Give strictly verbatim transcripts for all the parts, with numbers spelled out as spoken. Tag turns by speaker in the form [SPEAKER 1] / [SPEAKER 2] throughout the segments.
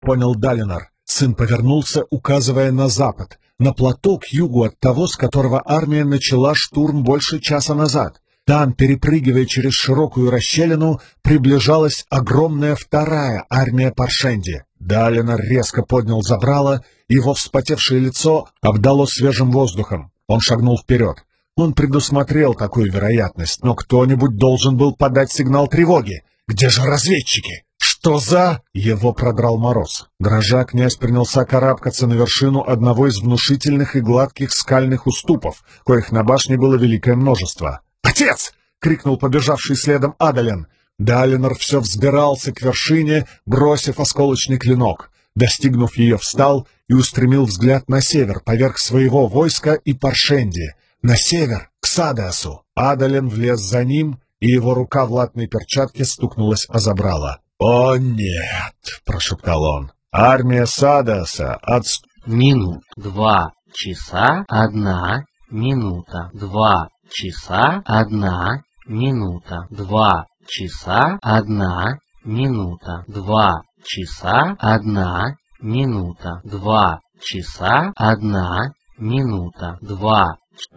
[SPEAKER 1] понял Далинор. Сын повернулся, указывая на запад, на плато к югу от того, с которого армия начала штурм больше часа назад. Там, перепрыгивая через широкую расщелину, приближалась огромная вторая армия Паршенди. Далинор резко поднял забрало, и его вспотевшее лицо обдало свежим воздухом. Он шагнул вперед. Он предусмотрел такую вероятность, но кто-нибудь должен был подать сигнал тревоги. «Где же разведчики? Что за...» Его продрал мороз. Дрожа, князь принялся карабкаться на вершину одного из внушительных и гладких скальных уступов, коих на башне было великое множество. «Отец!» — крикнул побежавший следом Адален. Далинор все взбирался к вершине, бросив осколочный клинок. Достигнув ее, встал и устремил взгляд на север, поверх своего войска и Паршенди. На север, к Садеасу. Адален влез за ним, и его рука в латной перчатке стукнулась о забрало. «О, нет!» — прошептал он. «Армия Садеаса отст...»
[SPEAKER 2] Минут. Два часа. Одна минута. Два часа. Одна минута. Два часа. Одна минута. Два часа. Одна минута. Два часа. Одна минута. Два.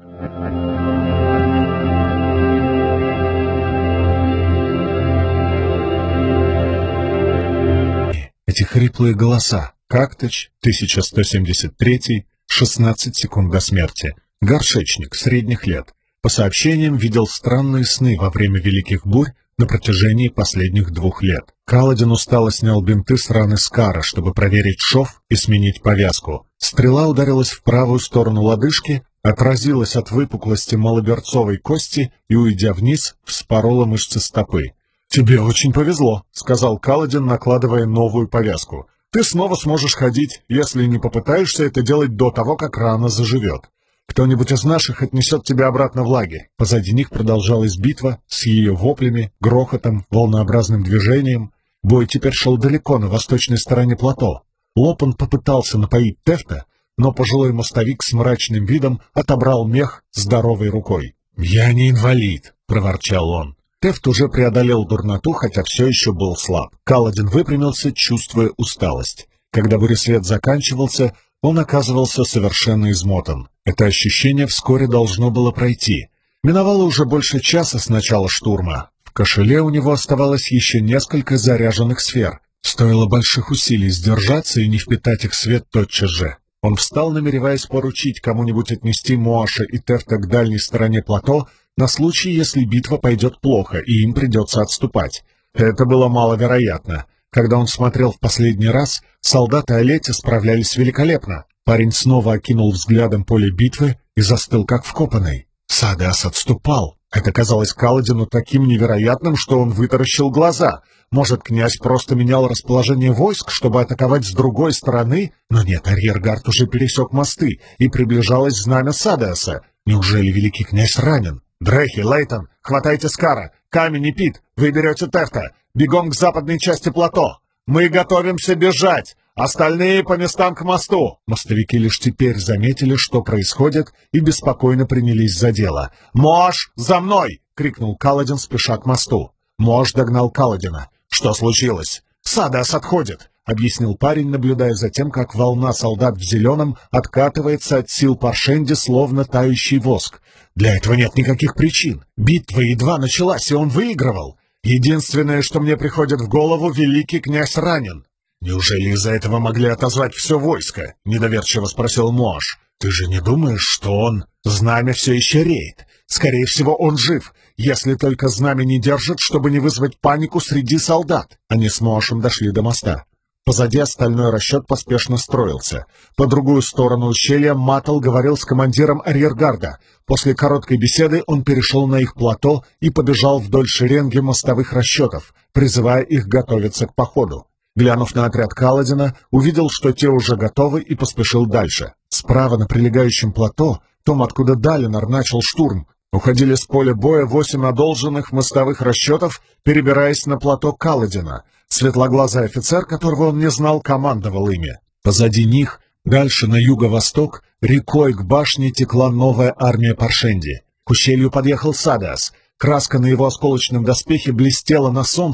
[SPEAKER 1] Эти хриплые голоса. Кактыч, тысяча сто семьдесят третий, шестнадцать секунд до смерти. Горшечник, средних лет. По сообщениям, видел странные сны во время великих бурь на протяжении последних двух лет. Каладин устало снял бинты с раны Скара, чтобы проверить шов и сменить повязку. Стрела ударилась в правую сторону лодыжки, отразилась от выпуклости малоберцовой кости и, уйдя вниз, вспорола мышцы стопы. «Тебе очень повезло», — сказал Каладин, накладывая новую повязку. «Ты снова сможешь ходить, если не попытаешься это делать до того, как рана заживет. Кто-нибудь из наших отнесет тебя обратно в лагерь». Позади них продолжалась битва с ее воплями, грохотом, волнообразным движением. Бой теперь шел далеко, на восточной стороне плато. Лопан попытался напоить Тефта, но пожилой мостовик с мрачным видом отобрал мех здоровой рукой. «Я не инвалид», — проворчал он. Тефт уже преодолел дурноту, хотя все еще был слаб. Каладин выпрямился, чувствуя усталость. Когда буресвет заканчивался, он оказывался совершенно измотан. Это ощущение вскоре должно было пройти. Миновало уже больше часа с начала штурма. В кошеле у него оставалось еще несколько заряженных сфер. Стоило больших усилий сдержаться и не впитать их свет тотчас же. Он встал, намереваясь поручить кому-нибудь отнести Моаша и Тефта к дальней стороне плато, на случай, если битва пойдет плохо, и им придется отступать. Это было маловероятно. Когда он смотрел в последний раз, солдаты Олети справлялись великолепно. Парень снова окинул взглядом поле битвы и застыл как вкопанный. Садеас отступал. Это казалось Каладину таким невероятным, что он вытаращил глаза. Может, князь просто менял расположение войск, чтобы атаковать с другой стороны? Но нет, арьергард уже пересек мосты, и приближалось знамя Садеаса. Неужели великий князь ранен? «Дрехи, Лейтон, хватайте Скара! Камень и Пит, вы берете Тефта! Бегом к западной части плато! Мы готовимся бежать! Остальные по местам к мосту!» Мостовики лишь теперь заметили, что происходит, и беспокойно принялись за дело. «Моаш, за мной!» — крикнул Каладин, спеша к мосту. Моаш догнал Каладина. «Что случилось?» «Садеас отходит!» — объяснил парень, наблюдая за тем, как волна солдат в зеленом откатывается от сил Паршенди, словно тающий воск. «Для этого нет никаких причин. Битва едва началась, и он выигрывал. Единственное, что мне приходит в голову, великий князь ранен». «Неужели из-за этого могли отозвать все войско?» — недоверчиво спросил Моаш. «Ты же не думаешь, что он...» «Знамя все еще реет. Скорее всего, он жив, если только знамя не держит, чтобы не вызвать панику среди солдат». Они с Моашем дошли до моста. Позади остальной расчет поспешно строился. По другую сторону ущелья Матл говорил с командиром арьергарда. После короткой беседы он перешел на их плато и побежал вдоль шеренги мостовых расчетов, призывая их готовиться к походу. Глянув на отряд Каладина, увидел, что те уже готовы, и поспешил дальше. Справа на прилегающем плато, том, откуда Далинор начал штурм, уходили с поля боя восемь одолженных мостовых расчетов, перебираясь на плато Каладина. Светлоглазый офицер, которого он не знал, командовал ими. Позади них, дальше на юго-восток, рекой к башне текла новая армия Паршенди. К ущелью подъехал Садеас. Краска на его осколочном доспехе блестела на солнце.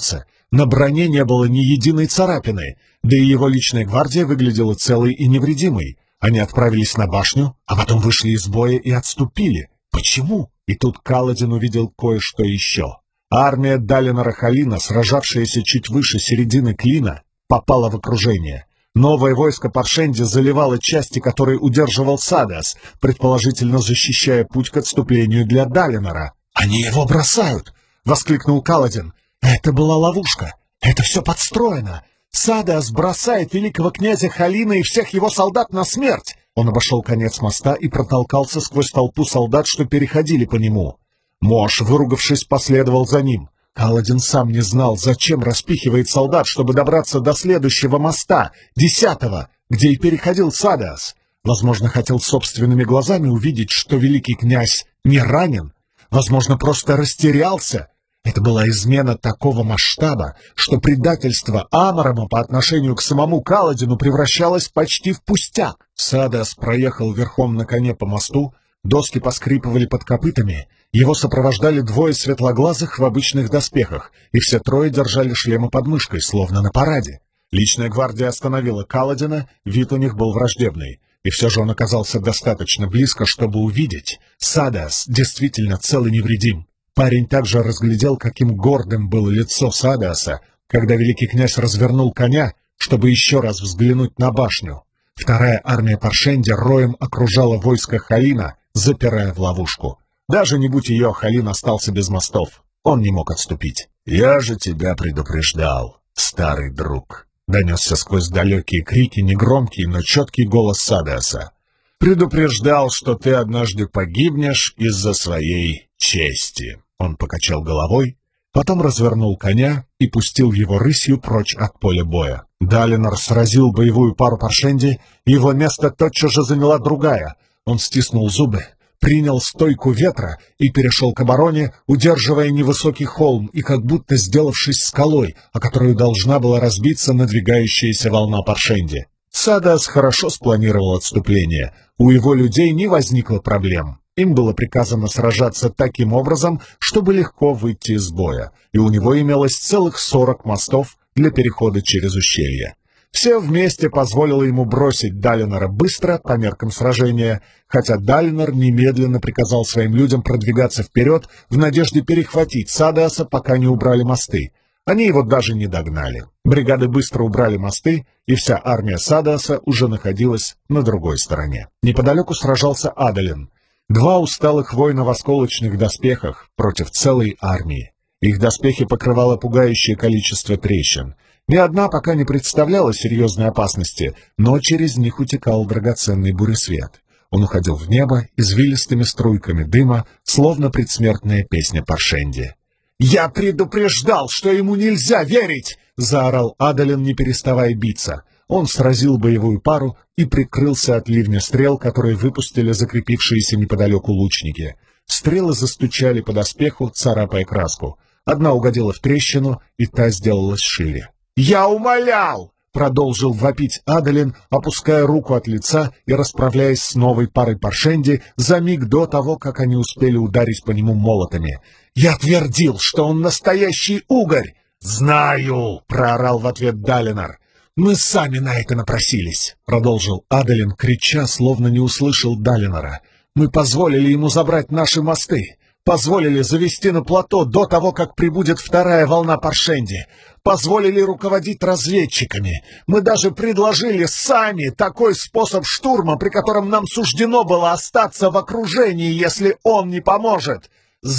[SPEAKER 1] На броне не было ни единой царапины, да и его личная гвардия выглядела целой и невредимой. Они отправились на башню, а потом вышли из боя и отступили. Почему? И тут Каладин увидел кое-что еще. Армия Далинора Халина, сражавшаяся чуть выше середины клина, попала в окружение. Новое войско Паршенди заливало части, которые удерживал Садеас, предположительно защищая путь к отступлению для Далинора. «Они его бросают!» — воскликнул Каладин. «Это была ловушка! Это все подстроено! Садеас бросает великого князя Халина и всех его солдат на смерть!» Он обошел конец моста и протолкался сквозь толпу солдат, что переходили по нему. Мош, выругавшись, последовал за ним. Каладин сам не знал, зачем распихивает солдат, чтобы добраться до следующего моста, десятого, где и переходил Садеас. Возможно, хотел собственными глазами увидеть, что великий князь не ранен. Возможно, просто растерялся. Это была измена такого масштаба, что предательство Амарама по отношению к самому Каладину превращалось почти в пустяк. Садеас проехал верхом на коне по мосту, доски поскрипывали под копытами, его сопровождали двое светлоглазых в обычных доспехах, и все трое держали шлемы под мышкой, словно на параде. Личная гвардия остановила Каладина, вид у них был враждебный, и все же он оказался достаточно близко, чтобы увидеть. Садеас действительно цел и невредим. Парень также разглядел, каким гордым было лицо Садеаса, когда великий князь развернул коня, чтобы еще раз взглянуть на башню. Вторая армия Паршенди роем окружала войско Халина, запирая в ловушку. Даже не будь ее, Халин остался без мостов. Он не мог отступить. «Я же тебя предупреждал, старый друг», — донесся сквозь далекие крики негромкий, но четкий голос Садеаса. «Предупреждал, что ты однажды погибнешь из-за своей чести». Он покачал головой, потом развернул коня и пустил его рысью прочь от поля боя. Далинор сразил боевую пару Паршенди, и его место тотчас же заняла другая. Он стиснул зубы, принял стойку ветра и перешел к обороне, удерживая невысокий холм и как будто сделавшись скалой, о которую должна была разбиться надвигающаяся волна Паршенди. Садеас хорошо спланировал отступление. У его людей не возникло проблем. Им было приказано сражаться таким образом, чтобы легко выйти из боя, и у него имелось целых сорок мостов для перехода через ущелье. Все вместе позволило ему бросить Далинора быстро по меркам сражения, хотя Далинор немедленно приказал своим людям продвигаться вперед в надежде перехватить Садеаса, пока не убрали мосты. Они его даже не догнали. Бригады быстро убрали мосты, и вся армия Садеаса уже находилась на другой стороне. Неподалеку сражался Адалин. Два усталых воина в осколочных доспехах против целой армии. Их доспехи покрывало пугающее количество трещин. Ни одна пока не представляла серьезной опасности, но через них утекал драгоценный буресвет. Он уходил в небо извилистыми струйками дыма, словно предсмертная песня Паршенди. «Я предупреждал, что ему нельзя верить!» — заорал Адалин, не переставая биться. Он сразил боевую пару и прикрылся от ливня стрел, которые выпустили закрепившиеся неподалеку лучники. Стрелы застучали по доспеху, царапая краску. Одна угодила в трещину, и та сделалась шире. «Я умолял!» — продолжил вопить Адалин, опуская руку от лица и расправляясь с новой парой Паршенди за миг до того, как они успели ударить по нему молотами. «Я твердил, что он настоящий угорь!» «Знаю!» — проорал в ответ Далинор. «Мы сами на это напросились», — продолжил Адалин, крича, словно не услышал Далинора. «Мы позволили ему забрать наши мосты, позволили завести на плато до того, как прибудет вторая волна Паршенди, позволили руководить разведчиками. Мы даже предложили сами такой способ штурма, при котором нам суждено было остаться в окружении, если он не поможет».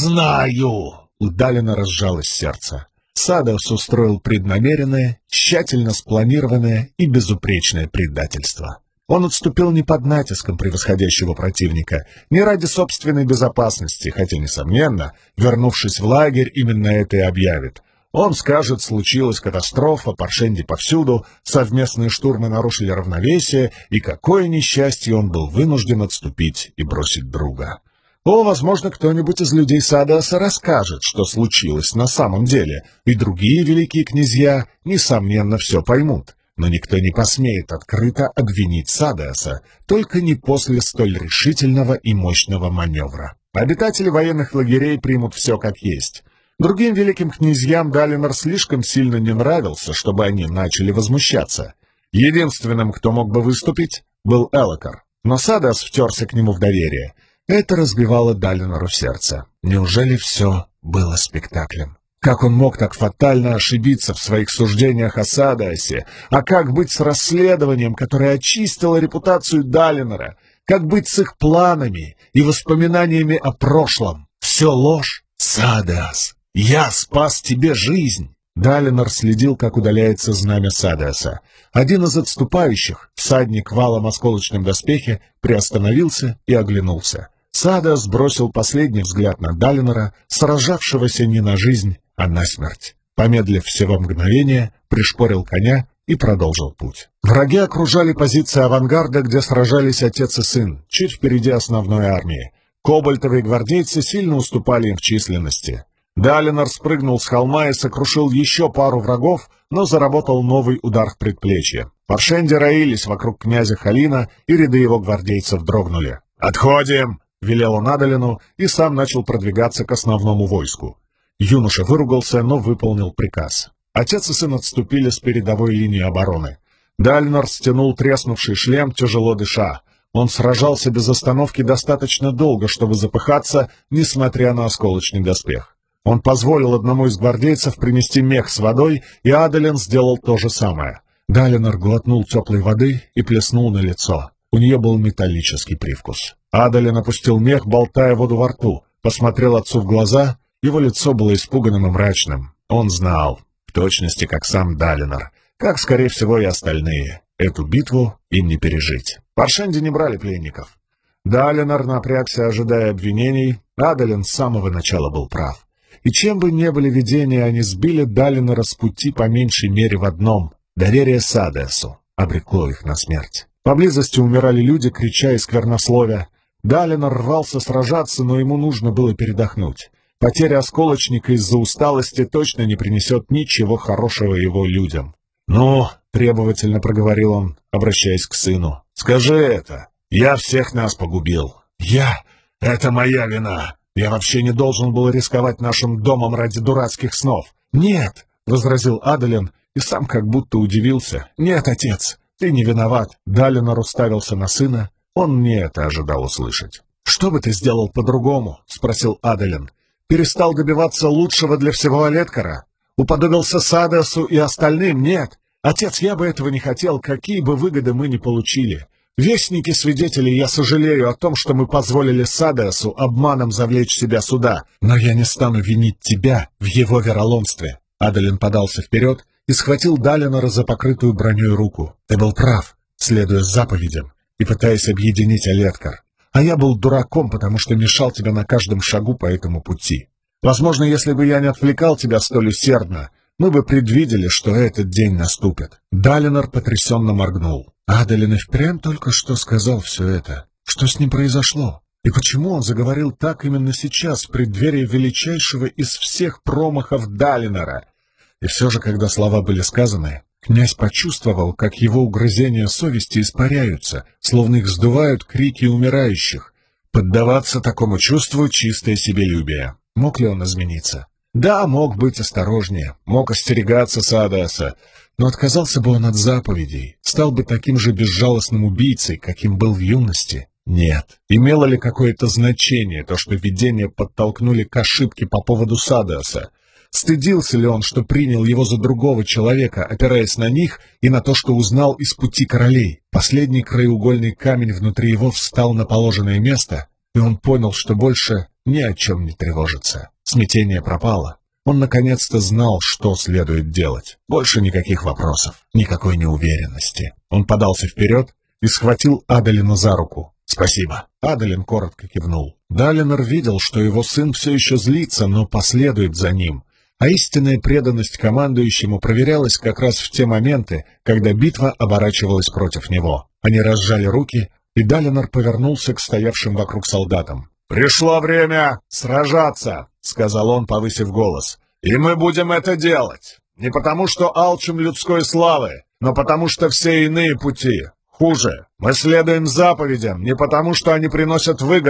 [SPEAKER 1] «Знаю!» — у Далинора сжалось сердце. Садеас устроил преднамеренное, тщательно спланированное и безупречное предательство. Он отступил не под натиском превосходящего противника, не ради собственной безопасности, хотя, несомненно, вернувшись в лагерь, именно это и объявит. Он скажет, случилась катастрофа, Паршенди повсюду, совместные штурмы нарушили равновесие, и какое несчастье он был вынужден отступить и бросить друга. О, возможно, кто-нибудь из людей Садеаса расскажет, что случилось на самом деле, и другие великие князья, несомненно, все поймут. Но никто не посмеет открыто обвинить Садеаса, только не после столь решительного и мощного маневра. Обитатели военных лагерей примут все как есть. Другим великим князьям Далинор слишком сильно не нравился, чтобы они начали возмущаться. Единственным, кто мог бы выступить, был Элокар. Но Садеас втерся к нему в доверие. Это разбивало Далинору сердце. Неужели все было спектаклем? Как он мог так фатально ошибиться в своих суждениях о Садеасе? А как быть с расследованием, которое очистило репутацию Далинора? Как быть с их планами и воспоминаниями о прошлом? Все ложь. Садеас, я спас тебе жизнь. Далинор следил, как удаляется знамя Садеаса. Один из отступающих, всадник в алом осколочном доспехе, приостановился и оглянулся. Садеас бросил последний взгляд на Далинора, сражавшегося не на жизнь, а на смерть. Помедлив всего мгновения, пришпорил коня и продолжил путь. Враги окружали позиции авангарда, где сражались отец и сын, чуть впереди основной армии. Кобальтовые гвардейцы сильно уступали им в численности. Далинор спрыгнул с холма и сокрушил еще пару врагов, но заработал новый удар в предплечье. Паршенди роились вокруг князя Халина, и ряды его гвардейцев дрогнули. «Отходим!» — велел он Адалину и сам начал продвигаться к основному войску. Юноша выругался, но выполнил приказ. Отец и сын отступили с передовой линии обороны. Далинор стянул треснувший шлем, тяжело дыша. Он сражался без остановки достаточно долго, чтобы запыхаться, несмотря на осколочный доспех. Он позволил одному из гвардейцев принести мех с водой, и Адалин сделал то же самое. Далинор глотнул теплой воды и плеснул на лицо. У нее был металлический привкус. Адалин опустил мех, болтая воду во рту, посмотрел отцу в глаза. Его лицо было испуганным и мрачным. Он знал, в точности как сам Далинор, как, скорее всего, и остальные. Эту битву им не пережить. Паршенди не брали пленников. Далинор напрягся, ожидая обвинений. Адалин с самого начала был прав. И чем бы ни были видения, они сбили Далинора с пути по меньшей мере в одном — доверие Садеасу обрекло их на смерть. Поблизости умирали люди, крича и сквернословя. Далинор рвался сражаться, но ему нужно было передохнуть. Потеря осколочника из-за усталости точно не принесет ничего хорошего его людям. «Ну», — требовательно проговорил он, обращаясь к сыну, — «скажи это. Я всех нас погубил. Я... Это моя вина. Я вообще не должен был рисковать нашим домом ради дурацких снов». «Нет», — возразил Адалин, и сам как будто удивился. «Нет, отец, ты не виноват». Далинор уставился на сына. Он не это ожидал услышать. «Что бы ты сделал по-другому?» — спросил Адалин. «Перестал добиваться лучшего для всего Олеткара? Уподобился Садеасу и остальным? Нет. Отец, я бы этого не хотел, какие бы выгоды мы ни получили. Вестники свидетелей, я сожалею о том, что мы позволили Садеасу обманом завлечь себя сюда, но я не стану винить тебя в его вероломстве». Адалин подался вперед и схватил Далинора за покрытую броней руку. «Ты был прав, следуя заповедям и пытаясь объединить Олеткар. А я был дураком, потому что мешал тебе на каждом шагу по этому пути. Возможно, если бы я не отвлекал тебя столь усердно, мы бы предвидели, что этот день наступит». Далинор потрясенно моргнул. Адалин и впрямь только что сказал все это. Что с ним произошло? И почему он заговорил так именно сейчас, в преддверии величайшего из всех промахов Далинора? И все же, когда слова были сказаны, князь почувствовал, как его угрызения совести испаряются, словно их сдувают крики умирающих. Поддаваться такому чувству — чистое себелюбие. Мог ли он измениться? Да, мог быть осторожнее, мог остерегаться Садеаса, но отказался бы он от заповедей, стал бы таким же безжалостным убийцей, каким был в юности. Нет. Имело ли какое-то значение то, что видения подтолкнули к ошибке по поводу Садеаса? Стыдился ли он, что принял его за другого человека, опираясь на них и на то, что узнал из пути королей? Последний краеугольный камень внутри его встал на положенное место, и он понял, что больше ни о чем не тревожится. Смятение пропало. Он наконец-то знал, что следует делать. Больше никаких вопросов, никакой неуверенности. Он подался вперед и схватил Адалина за руку. «Спасибо». Адалин коротко кивнул. Далинор видел, что его сын все еще злится, но последует за ним. А истинная преданность командующему проверялась как раз в те моменты, когда битва оборачивалась против него. Они разжали руки, и Далинор повернулся к стоявшим вокруг солдатам. «Пришло время сражаться», — сказал он, повысив голос. «И мы будем это делать. Не потому, что алчим людской славы, но потому, что все иные пути хуже. Мы следуем заповедям не потому, что они приносят выгоду,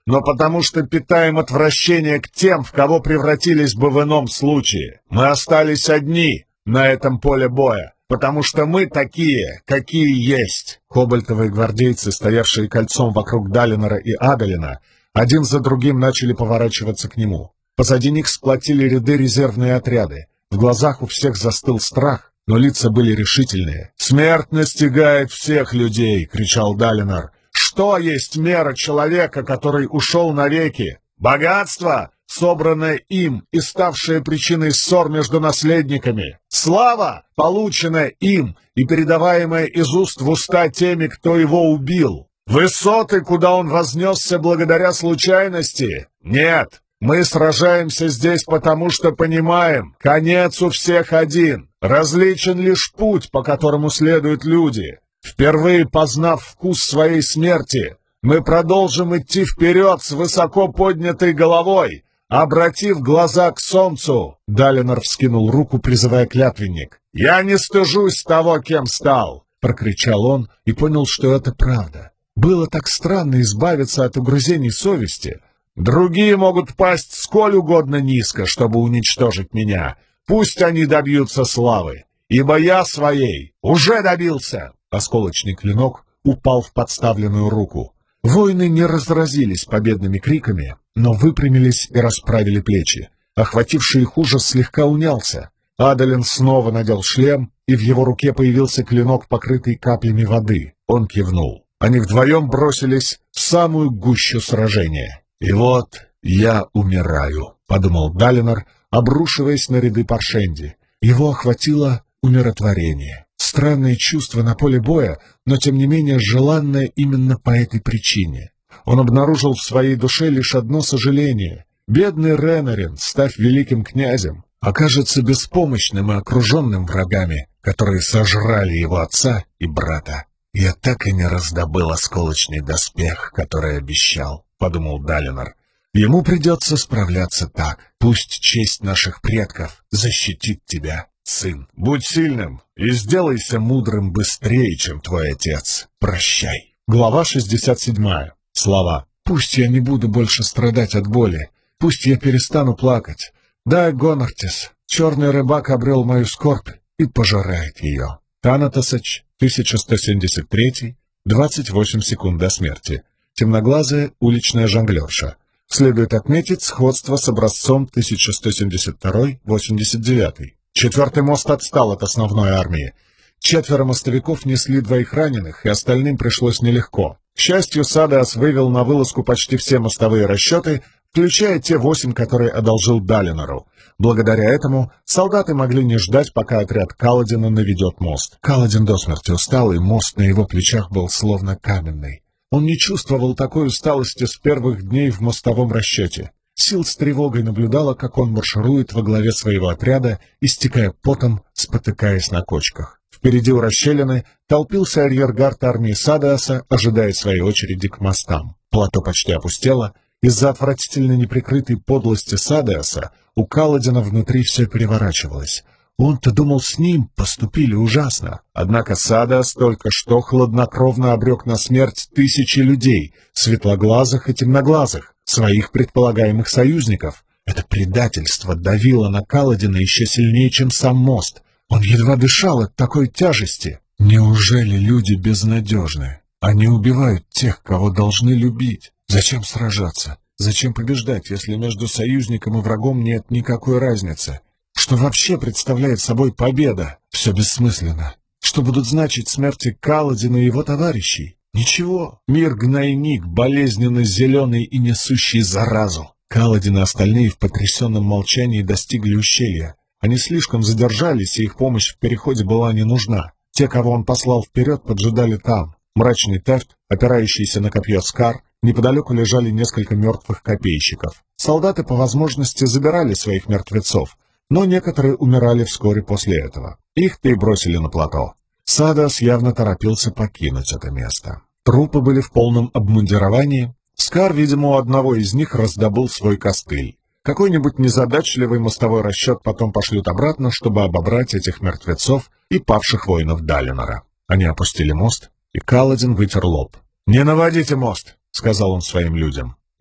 [SPEAKER 1] но потому что питаем отвращение к тем, в кого превратились бы в ином случае. Мы остались одни на этом поле боя, потому что мы такие, какие есть». Кобальтовые гвардейцы, стоявшие кольцом вокруг Далинора и Адалина, один за другим начали поворачиваться к нему. Позади них сплотили ряды резервные отряды. В глазах у всех застыл страх, но лица были решительные. «Смерть настигает всех людей!» — кричал Далинор. «Что есть мера человека, который ушел навеки? Богатство, собранное им и ставшее причиной ссор между наследниками. Слава, полученная им и передаваемая из уст в уста теми, кто его убил. Высоты, куда он вознесся благодаря случайности? Нет, мы сражаемся здесь потому, что понимаем, конец у всех один. Различен лишь путь, по которому следуют люди. Впервые познав вкус своей смерти, мы продолжим идти вперед с высоко поднятой головой, обратив глаза к солнцу». Далинор вскинул руку, призывая клятвенник. «Я не стыжусь того, кем стал!» — прокричал он и понял, что это правда. Было так странно избавиться от угрызений совести. «Другие могут пасть сколь угодно низко, чтобы уничтожить меня. Пусть они добьются славы, ибо я своей уже добился!» Осколочный клинок упал в подставленную руку. Воины не разразились победными криками, но выпрямились и расправили плечи. Охвативший их ужас слегка унялся. Адалин снова надел шлем, и в его руке появился клинок, покрытый каплями воды. Он кивнул. Они вдвоем бросились в самую гущу сражения. «И вот я умираю», — подумал Далинор, обрушиваясь на ряды Паршенди. Его охватило умиротворение. Странное чувство на поле боя, но тем не менее желанное именно по этой причине. Он обнаружил в своей душе лишь одно сожаление. Бедный Ренарин, став великим князем, окажется беспомощным и окруженным врагами, которые сожрали его отца и брата. «Я так и не раздобыл осколочный доспех, который обещал», — подумал Далинор. «Ему придется справляться так. Пусть честь наших предков защитит тебя, сын. Будь сильным и сделайся мудрым быстрее, чем твой отец. Прощай». Глава шестьдесят седьмая. Слова. «Пусть я не буду больше страдать от боли. Пусть я перестану плакать. Да, Гонартис, черный рыбак обрел мою скорбь и пожирает ее». Танатосач, тысяча сто семьдесят третий, двадцать восемь секунд до смерти. Темноглазая уличная жонглерша. Следует отметить сходство с образцом тысяча сто семьдесят второй восемьдесят девятый. Четвертый мост отстал от основной армии. Четверо мостовиков несли двоих раненых, и остальным пришлось нелегко. К счастью, Садеас вывел на вылазку почти все мостовые расчеты, включая те восемь, которые одолжил Далинору. Благодаря этому солдаты могли не ждать, пока отряд Каладина наведет мост. Каладин до смерти устал, и мост на его плечах был словно каменный. Он не чувствовал такой усталости с первых дней в мостовом расчете. Сил с тревогой наблюдала, как он марширует во главе своего отряда, истекая потом, спотыкаясь на кочках. Впереди у расщелины толпился арьергард армии Садеаса, ожидая своей очереди к мостам. Плато почти опустело. Из-за отвратительно неприкрытой подлости Садеаса у Каладина внутри все переворачивалось. Он-то думал, с ним поступили ужасно. Однако Садеас только что хладнокровно обрек на смерть тысячи людей, светлоглазых и темноглазых, своих предполагаемых союзников. Это предательство давило на Каладина еще сильнее, чем сам мост. Он едва дышал от такой тяжести. Неужели люди безнадежны? Они убивают тех, кого должны любить. Зачем сражаться? Зачем побеждать, если между союзником и врагом нет никакой разницы? Что вообще представляет собой победа? Все бессмысленно. Что будут значить смерти Каладина и его товарищей? Ничего. Мир гнойник, болезненно зеленый и несущий заразу. Каладин и остальные в потрясенном молчании достигли ущелья. Они слишком задержались, и их помощь в переходе была не нужна. Те, кого он послал вперед, поджидали там. Мрачный Тефт, опирающийся на копье Скар, неподалеку лежали несколько мертвых копейщиков. Солдаты по возможности забирали своих мертвецов, но некоторые умирали вскоре после этого. Их-то и бросили на плато. Садеас явно торопился покинуть это место. Трупы были в полном обмундировании. Скар, видимо, у одного из них раздобыл свой костыль. Какой-нибудь незадачливый мостовой расчет потом пошлют обратно, чтобы обобрать этих мертвецов и павших воинов Далинора. Они опустили мост, и Каладин вытер лоб. «Не наводите мост!» — сказал он своим людям.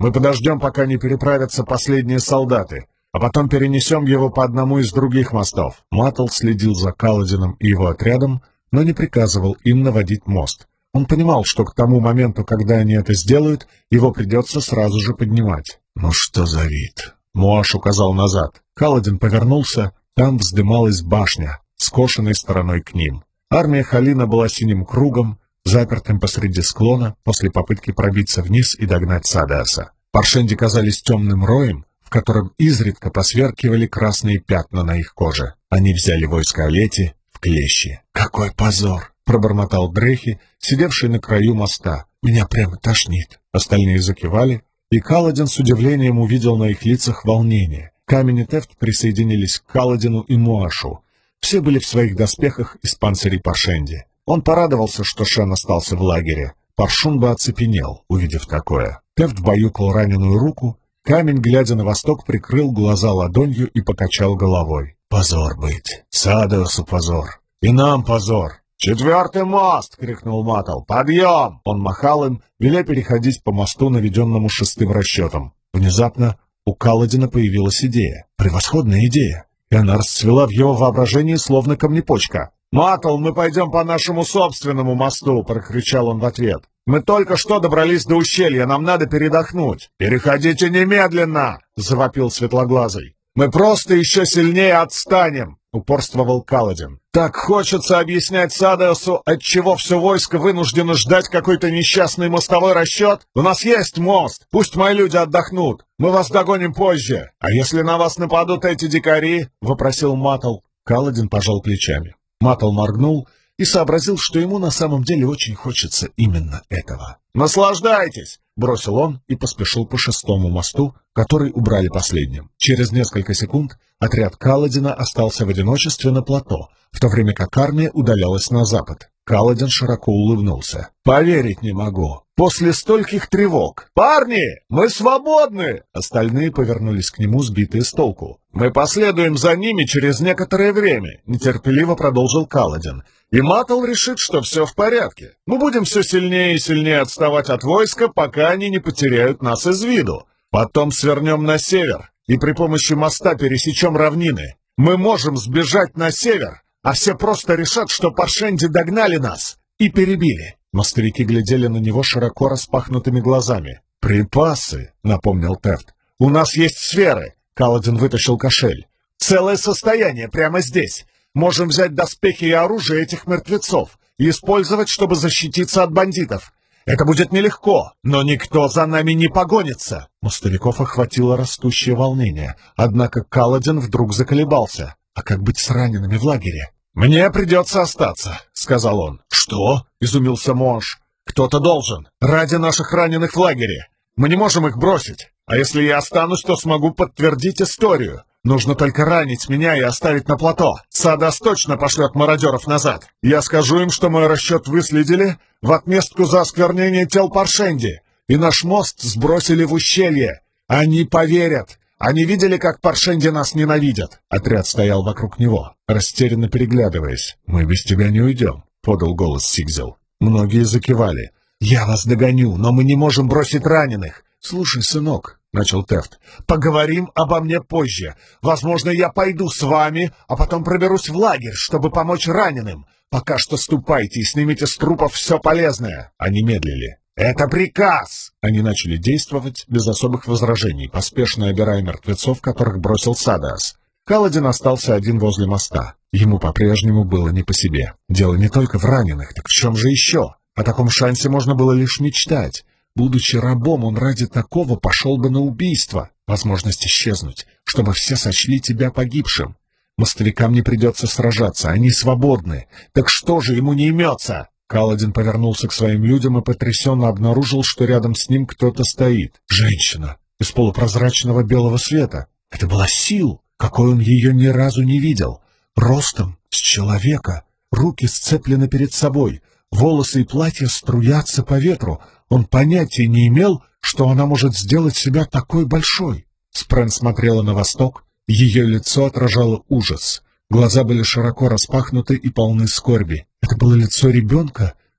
[SPEAKER 1] Мы подождем, пока не переправятся последние солдаты, а потом перенесем его по одному из других мостов». Маттл следил за Каладином и его отрядом, но не приказывал им наводить мост. Он понимал, что к тому моменту, когда они это сделают, его придется сразу же поднимать. «Ну что за вид?» Моаш указал назад. Каладин повернулся, там вздымалась башня, скошенной стороной к ним. Армия Халина была синим кругом, запертым посреди склона после попытки пробиться вниз и догнать Садеаса. Паршенди казались темным роем, в котором изредка посверкивали красные пятна на их коже. Они взяли войско Олети в клещи. «Какой позор!» — пробормотал Дрехи, сидевший на краю моста. «Меня прямо тошнит». Остальные закивали, и Каладин с удивлением увидел на их лицах волнение. Камень и Тефт присоединились к Каладину и Моашу. Все были в своих доспехах из панцирей Паршенди. Он порадовался, что Шен остался в лагере. Паршун бы оцепенел, увидев такое. Тефт баюкал раненую руку. Камень, глядя на восток, прикрыл глаза ладонью и покачал головой. «Позор быть! Садеусу позор! И нам позор!» «Четвертый мост!» — крикнул Маттл. «Подъем!» Он махал им, веля переходить по мосту, наведенному шестым расчетом. Внезапно у Каладина появилась идея. Превосходная идея. И она расцвела в его воображении, словно камнепочка. «Маттл, мы пойдем по нашему собственному мосту!» — прокричал он в ответ. «Мы только что добрались до ущелья, нам надо передохнуть!» «Переходите немедленно!» — завопил Светлоглазый. «Мы просто еще сильнее отстанем!» — упорствовал Каладин. «Так хочется объяснять Садеусу, отчего все войско вынуждено ждать какой-то несчастный мостовой расчет? У нас есть мост, пусть мои люди отдохнут, мы вас догоним позже. А если на вас нападут эти дикари?» — вопросил Маттл. Каладин пожал плечами. Маттл моргнул и сообразил, что ему на самом деле очень хочется именно этого. «Наслаждайтесь!» — бросил он и поспешил по шестому мосту, который убрали последним. Через несколько секунд отряд Каладина остался в одиночестве на плато, в то время как армия удалялась на запад. Каладин широко улыбнулся. «Поверить не могу. После стольких тревог. Парни, мы свободны!» Остальные повернулись к нему, сбитые с толку. «Мы последуем за ними через некоторое время», — нетерпеливо продолжил Каладин. «И Маттл решит, что все в порядке. Мы будем все сильнее и сильнее отставать от войска, пока они не потеряют нас из виду. Потом свернем на север и при помощи моста пересечем равнины. Мы можем сбежать на север, а все просто решат, что Паршенди догнали нас и перебили». Мостовики глядели на него широко распахнутыми глазами. «Припасы», — напомнил Тефт. «У нас есть сферы», — Каладин вытащил кошель. «Целое состояние прямо здесь. Можем взять доспехи и оружие этих мертвецов и использовать, чтобы защититься от бандитов. Это будет нелегко, но никто за нами не погонится». Мостовиков охватило растущее волнение, однако Каладин вдруг заколебался. «А как быть с ранеными в лагере?» «Мне придется остаться», — сказал он. «Что?» — изумился Моаш. «Кто-то должен. Ради наших раненых в лагере. Мы не можем их бросить. А если я останусь, то смогу подтвердить историю. Нужно только ранить меня и оставить на плато. Садеас точно пошлет мародеров назад. Я скажу им, что мой расчет выследили в отместку за осквернение тел Паршенди, и наш мост сбросили в ущелье. Они поверят. Они видели, как Паршенди нас ненавидят». Отряд стоял вокруг него, растерянно переглядываясь. «Мы без тебя не уйдем», — подал голос Сигзел. Многие закивали. «Я вас догоню, но мы не можем бросить раненых». «Слушай, сынок», — начал Тефт, — «поговорим обо мне позже. Возможно, я пойду с вами, а потом проберусь в лагерь, чтобы помочь раненым. Пока что ступайте и снимите с трупов все полезное». Они медлили. «Это приказ!» Они начали действовать без особых возражений, поспешно обирая мертвецов, которых бросил Садеас. Каладин остался один возле моста. Ему по-прежнему было не по себе. Дело не только в раненых, так в чем же еще? О таком шансе можно было лишь мечтать. Будучи рабом, он ради такого пошел бы на убийство. Возможность исчезнуть, чтобы все сочли тебя погибшим. Мостовикам не придется сражаться, они свободны. Так что же ему не имется? Каладин повернулся к своим людям и потрясенно обнаружил, что рядом с ним кто-то стоит. Женщина из полупрозрачного белого света. Это была Сил, какой он ее ни разу не видел. Ростом с человека, руки сцеплены перед собой, волосы и платье струятся по ветру. Он понятия не имел, что она может сделать себя такой большой. Спрэн смотрела на восток, ее лицо отражало ужас. Глаза были широко распахнуты и полны скорби. Это было лицо ребенка,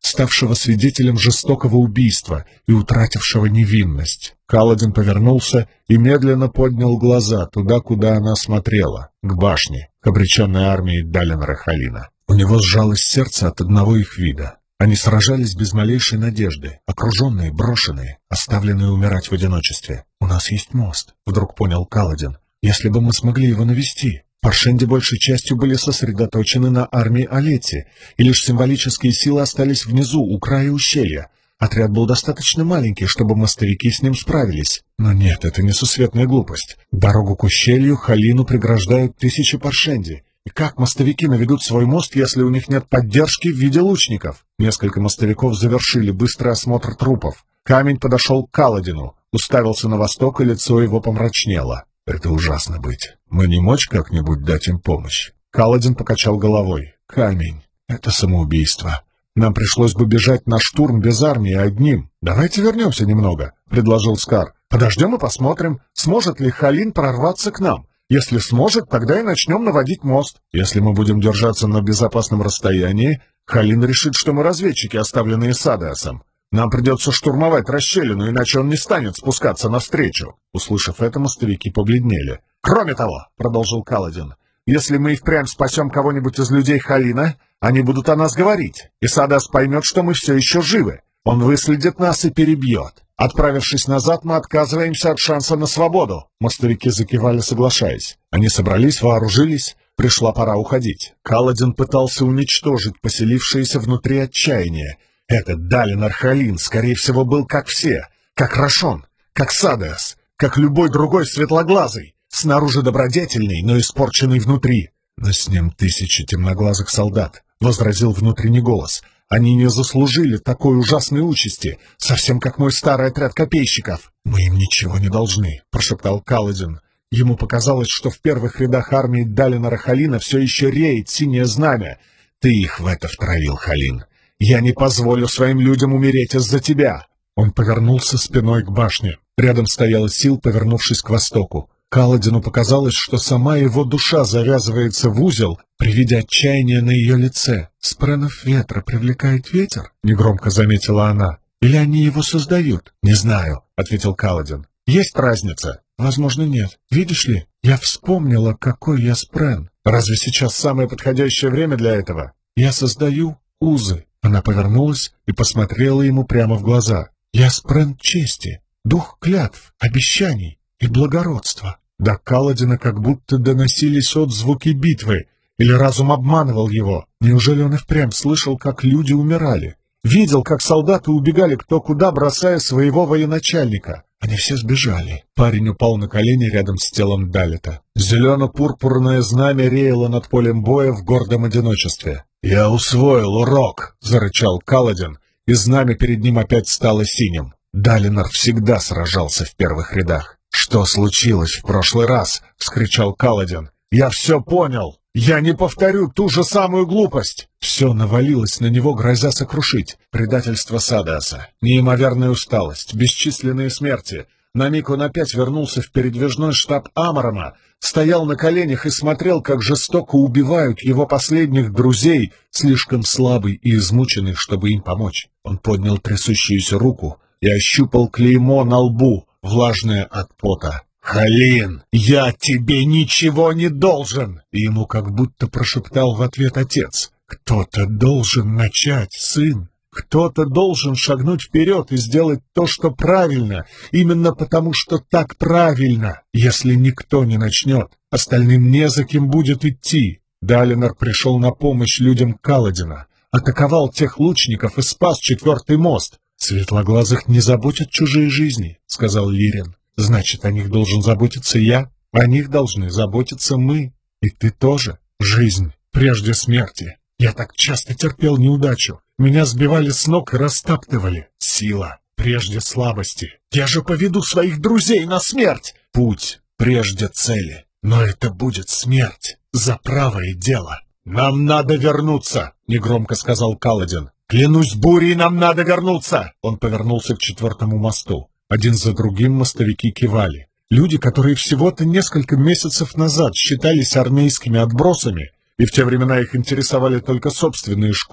[SPEAKER 1] ставшего свидетелем жестокого убийства и утратившего невинность. Каладин повернулся и медленно поднял глаза туда, куда она смотрела, к башне, к обреченной армии Далинора Халина. У него сжалось сердце от одного их вида. Они сражались без малейшей надежды, окруженные, брошенные, оставленные умирать в одиночестве. «У нас есть мост», — вдруг понял Каладин. «Если бы мы смогли его навести». Паршенди большей частью были сосредоточены на армии Алети, и лишь символические силы остались внизу, у края ущелья. Отряд был достаточно маленький, чтобы мостовики с ним справились. Но нет, это несусветная глупость. Дорогу к ущелью Халину преграждают тысячи паршенди. И как мостовики наведут свой мост, если у них нет поддержки в виде лучников? Несколько мостовиков завершили быстрый осмотр трупов. Камень подошел к Каладину, уставился на восток, и лицо его помрачнело. «Это ужасно быть. Мы не мочь как-нибудь дать им помощь?» Каладин покачал головой. «Камень. Это самоубийство. Нам пришлось бы бежать на штурм без армии одним. Давайте вернемся немного», — предложил Скар. «Подождем и посмотрим, сможет ли Халин прорваться к нам. Если сможет, тогда и начнем наводить мост. Если мы будем держаться на безопасном расстоянии, Халин решит, что мы разведчики, оставленные Садеасом. Нам придется штурмовать расщелину, иначе он не станет спускаться навстречу». Услышав это, мостовики побледнели. «Кроме того», — продолжил Каладин, — «если мы и впрямь спасем кого-нибудь из людей Халина, они будут о нас говорить, и Садеас поймет, что мы все еще живы. Он выследит нас и перебьет. Отправившись назад, мы отказываемся от шанса на свободу». Мостовики закивали, соглашаясь. Они собрались, вооружились. Пришла пора уходить. Каладин пытался уничтожить поселившееся внутри отчаяние. Этот Далинор Халин, скорее всего, был как все, как Рашон, как Садеас, как любой другой светлоглазый, снаружи добродетельный, но испорченный внутри. «Но с ним тысячи темноглазых солдат», — возразил внутренний голос. «Они не заслужили такой ужасной участи, совсем как мой старый отряд копейщиков». «Мы им ничего не должны», — прошептал Каладин. Ему показалось, что в первых рядах армии Далинора Халина все еще реет синее знамя. «Ты их в это втравил, Халин. Я не позволю своим людям умереть из-за тебя!» Он повернулся спиной к башне. Рядом стояла Сил, повернувшись к востоку. Каладину показалось, что сама его душа завязывается в узел при виде отчаяния на ее лице. «Спренов ветра привлекает ветер?» — негромко заметила она. «Или они его создают?» «Не знаю», — ответил Каладин. «Есть разница?» «Возможно, нет. Видишь ли, я вспомнила, какой я спрен. Разве сейчас самое подходящее время для этого? Я создаю узы». Она повернулась и посмотрела ему прямо в глаза. «Я спрен чести, дух клятв, обещаний и благородства». До Каладина как будто доносились отзвуки битвы, или разум обманывал его. Неужели он и впрямь слышал, как люди умирали? Видел, как солдаты убегали кто куда, бросая своего военачальника. Они все сбежали. Парень упал на колени рядом с телом Далита. Зелено-пурпурное знамя реяло над полем боя в гордом одиночестве. «Я усвоил урок!» — зарычал Каладин, и знамя перед ним опять стало синим. Далинор всегда сражался в первых рядах. «Что случилось в прошлый раз?» — вскричал Каладин. «Я все понял! Я не повторю ту же самую глупость!» Все навалилось на него, грозя сокрушить. Предательство Садеаса, неимоверная усталость, бесчисленные смерти. На миг он опять вернулся в передвижной штаб Амарама, стоял на коленях и смотрел, как жестоко убивают его последних друзей, слишком слабый и измученный, чтобы им помочь. Он поднял трясущуюся руку и ощупал клеймо на лбу, влажное от пота. «Халин, я тебе ничего не должен!» И ему как будто прошептал в ответ отец. «Кто-то должен начать, сын. Кто-то должен шагнуть вперед и сделать то, что правильно, именно потому, что так правильно. Если никто не начнет, остальным не за кем будет идти». Далинор пришел на помощь людям Каладина, атаковал тех лучников и спас четвертый мост. «Светлоглазых не заботят чужие жизни», — сказал Лирин. «Значит, о них должен заботиться я, о них должны заботиться мы, и ты тоже. Жизнь прежде смерти. Я так часто терпел неудачу. Меня сбивали с ног и растаптывали. Сила прежде слабости. Я же поведу своих друзей на смерть. Путь прежде цели. Но это будет смерть за правое дело». «Нам надо вернуться», — негромко сказал Каладин. «Клянусь бурей, нам надо вернуться!» Он повернулся к четвертому мосту. Один за другим мостовики кивали. Люди, которые всего-то несколько месяцев назад считались армейскими отбросами, и в те времена их интересовали только собственные шкуры,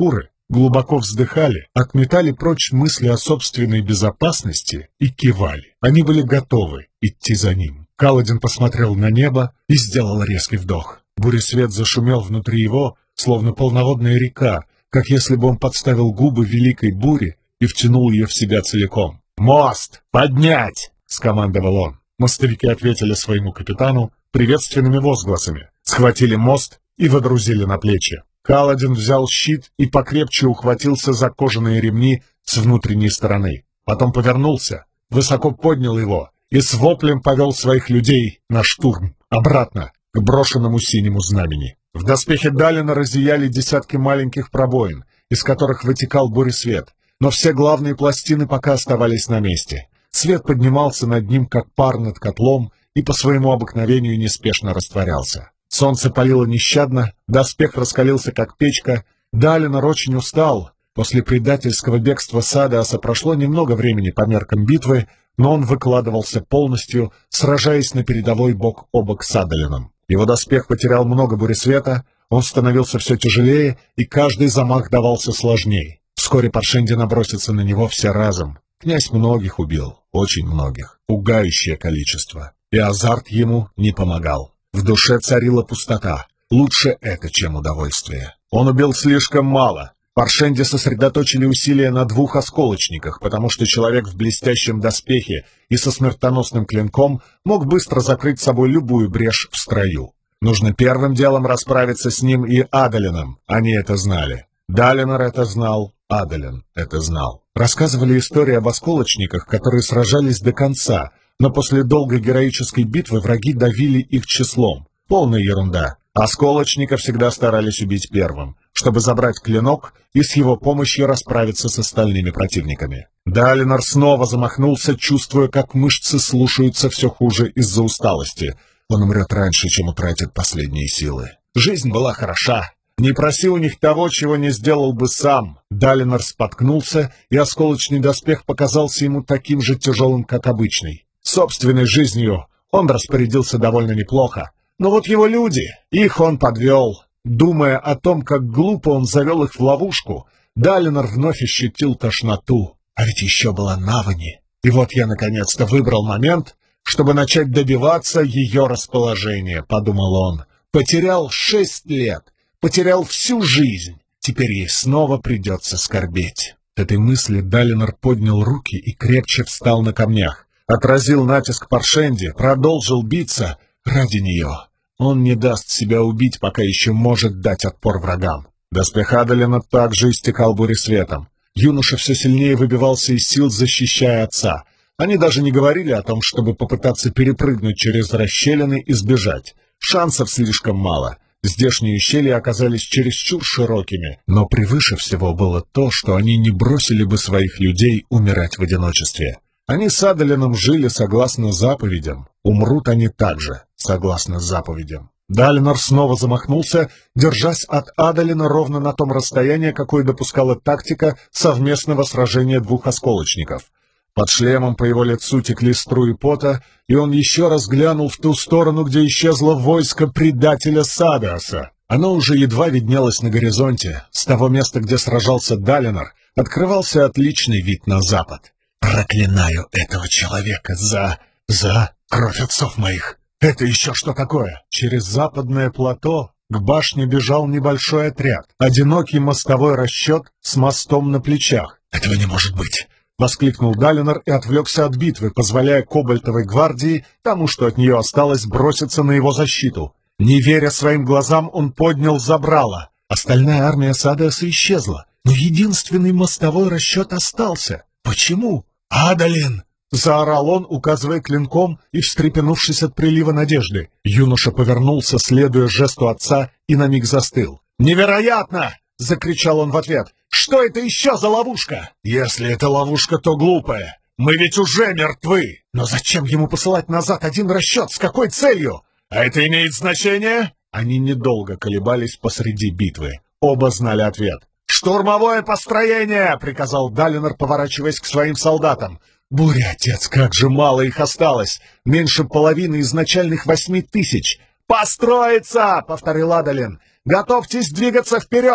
[SPEAKER 1] глубоко вздыхали, отметали прочь мысли о собственной безопасности и кивали. Они были готовы идти за ним. Каладин посмотрел на небо и сделал резкий вдох. Буресвет зашумел внутри его, словно полноводная река, как если бы он подставил губы великой буре и втянул ее в себя целиком. «Мост! Поднять!» — скомандовал он. Мостовики ответили своему капитану приветственными возгласами, схватили мост и водрузили на плечи. Каладин взял щит и покрепче ухватился за кожаные ремни с внутренней стороны. Потом повернулся, высоко поднял его и с воплем повел своих людей на штурм, обратно, к брошенному синему знамени. В доспехе Далина разъяли десятки маленьких пробоин, из которых вытекал буресвет, но все главные пластины пока оставались на месте. Свет поднимался над ним, как пар над котлом, и по своему обыкновению неспешно растворялся. Солнце палило нещадно, доспех раскалился, как печка. Далинор очень устал. После предательского бегства Садеаса прошло немного времени по меркам битвы, но он выкладывался полностью, сражаясь на передовой бок о бок с Адалином. Его доспех потерял много буресвета, он становился все тяжелее, и каждый замах давался сложнее. Вскоре Паршенди набросится на него все разом. Князь многих убил, очень многих, пугающее количество, и азарт ему не помогал. В душе царила пустота, лучше это, чем удовольствие. Он убил слишком мало. Паршенди сосредоточили усилия на двух осколочниках, потому что человек в блестящем доспехе и со смертоносным клинком мог быстро закрыть собой любую брешь в строю. Нужно первым делом расправиться с ним и Адалином, они это знали. Далинор это знал, Адалин это знал. Рассказывали истории об осколочниках, которые сражались до конца, но после долгой героической битвы враги давили их числом. Полная ерунда. Осколочника всегда старались убить первым, чтобы забрать клинок и с его помощью расправиться с остальными противниками. Далинор снова замахнулся, чувствуя, как мышцы слушаются все хуже из-за усталости. Он умрет раньше, чем утратит последние силы. Жизнь была хороша. Не проси у них того, чего не сделал бы сам. Далинор споткнулся, и осколочный доспех показался ему таким же тяжелым, как обычный. Собственной жизнью он распорядился довольно неплохо. Но вот его люди, их он подвел. Думая о том, как глупо он завел их в ловушку, Далинор вновь ощутил тошноту. А ведь еще была Навани. И вот я наконец-то выбрал момент, чтобы начать добиваться ее расположения, подумал он. Потерял шесть лет. Потерял всю жизнь, теперь ей снова придется скорбеть. От этой мысли Далинор поднял руки и крепче встал на камнях. Отразил натиск Паршенди, продолжил биться ради нее. Он не даст себя убить, пока еще может дать отпор врагам. Доспех Адалина также истекал буресветом. Юноша все сильнее выбивался из сил, защищая отца. Они даже не говорили о том, чтобы попытаться перепрыгнуть через расщелины и сбежать. Шансов слишком мало. Здешние ущелья оказались чересчур широкими, но превыше всего было то, что они не бросили бы своих людей умирать в одиночестве. Они с Адалином жили согласно заповедям, умрут они также согласно заповедям. Далинор снова замахнулся, держась от Адалина ровно на том расстоянии, какое допускала тактика совместного сражения двух осколочников. Под шлемом по его лицу текли струи пота, и он еще раз глянул в ту сторону, где исчезло войско предателя Садеаса. Оно уже едва виднелось на горизонте. С того места, где сражался Далинор, открывался отличный вид на запад. «Проклинаю этого человека за... за кровь отцов моих! Это еще что такое?» Через западное плато к башне бежал небольшой отряд, одинокий мостовой расчет с мостом на плечах. «Этого не может быть!» — воскликнул Далинор и отвлекся от битвы, позволяя Кобальтовой гвардии, тому, что от нее осталось, броситься на его защиту. Не веря своим глазам, он поднял забрало. Остальная армия Садеаса исчезла, но единственный мостовой расчет остался. Почему? «Адалин!» — заорал он, указывая клинком и встрепенувшись от прилива надежды. Юноша повернулся, следуя жесту отца, и на миг застыл. «Невероятно!» — закричал он в ответ. «Что это еще за ловушка?» «Если это ловушка, то глупая. Мы ведь уже мертвы. Но зачем ему посылать назад один расчет? С какой целью? А это имеет значение?» Они недолго колебались посреди битвы. Оба знали ответ. «Штурмовое построение!» — приказал Далинор, поворачиваясь к своим солдатам. «Буря, отец, как же мало их осталось! Меньше половины изначальных восьми тысяч!» «Построиться!» — повторил Адалин. «Готовьтесь двигаться вперед!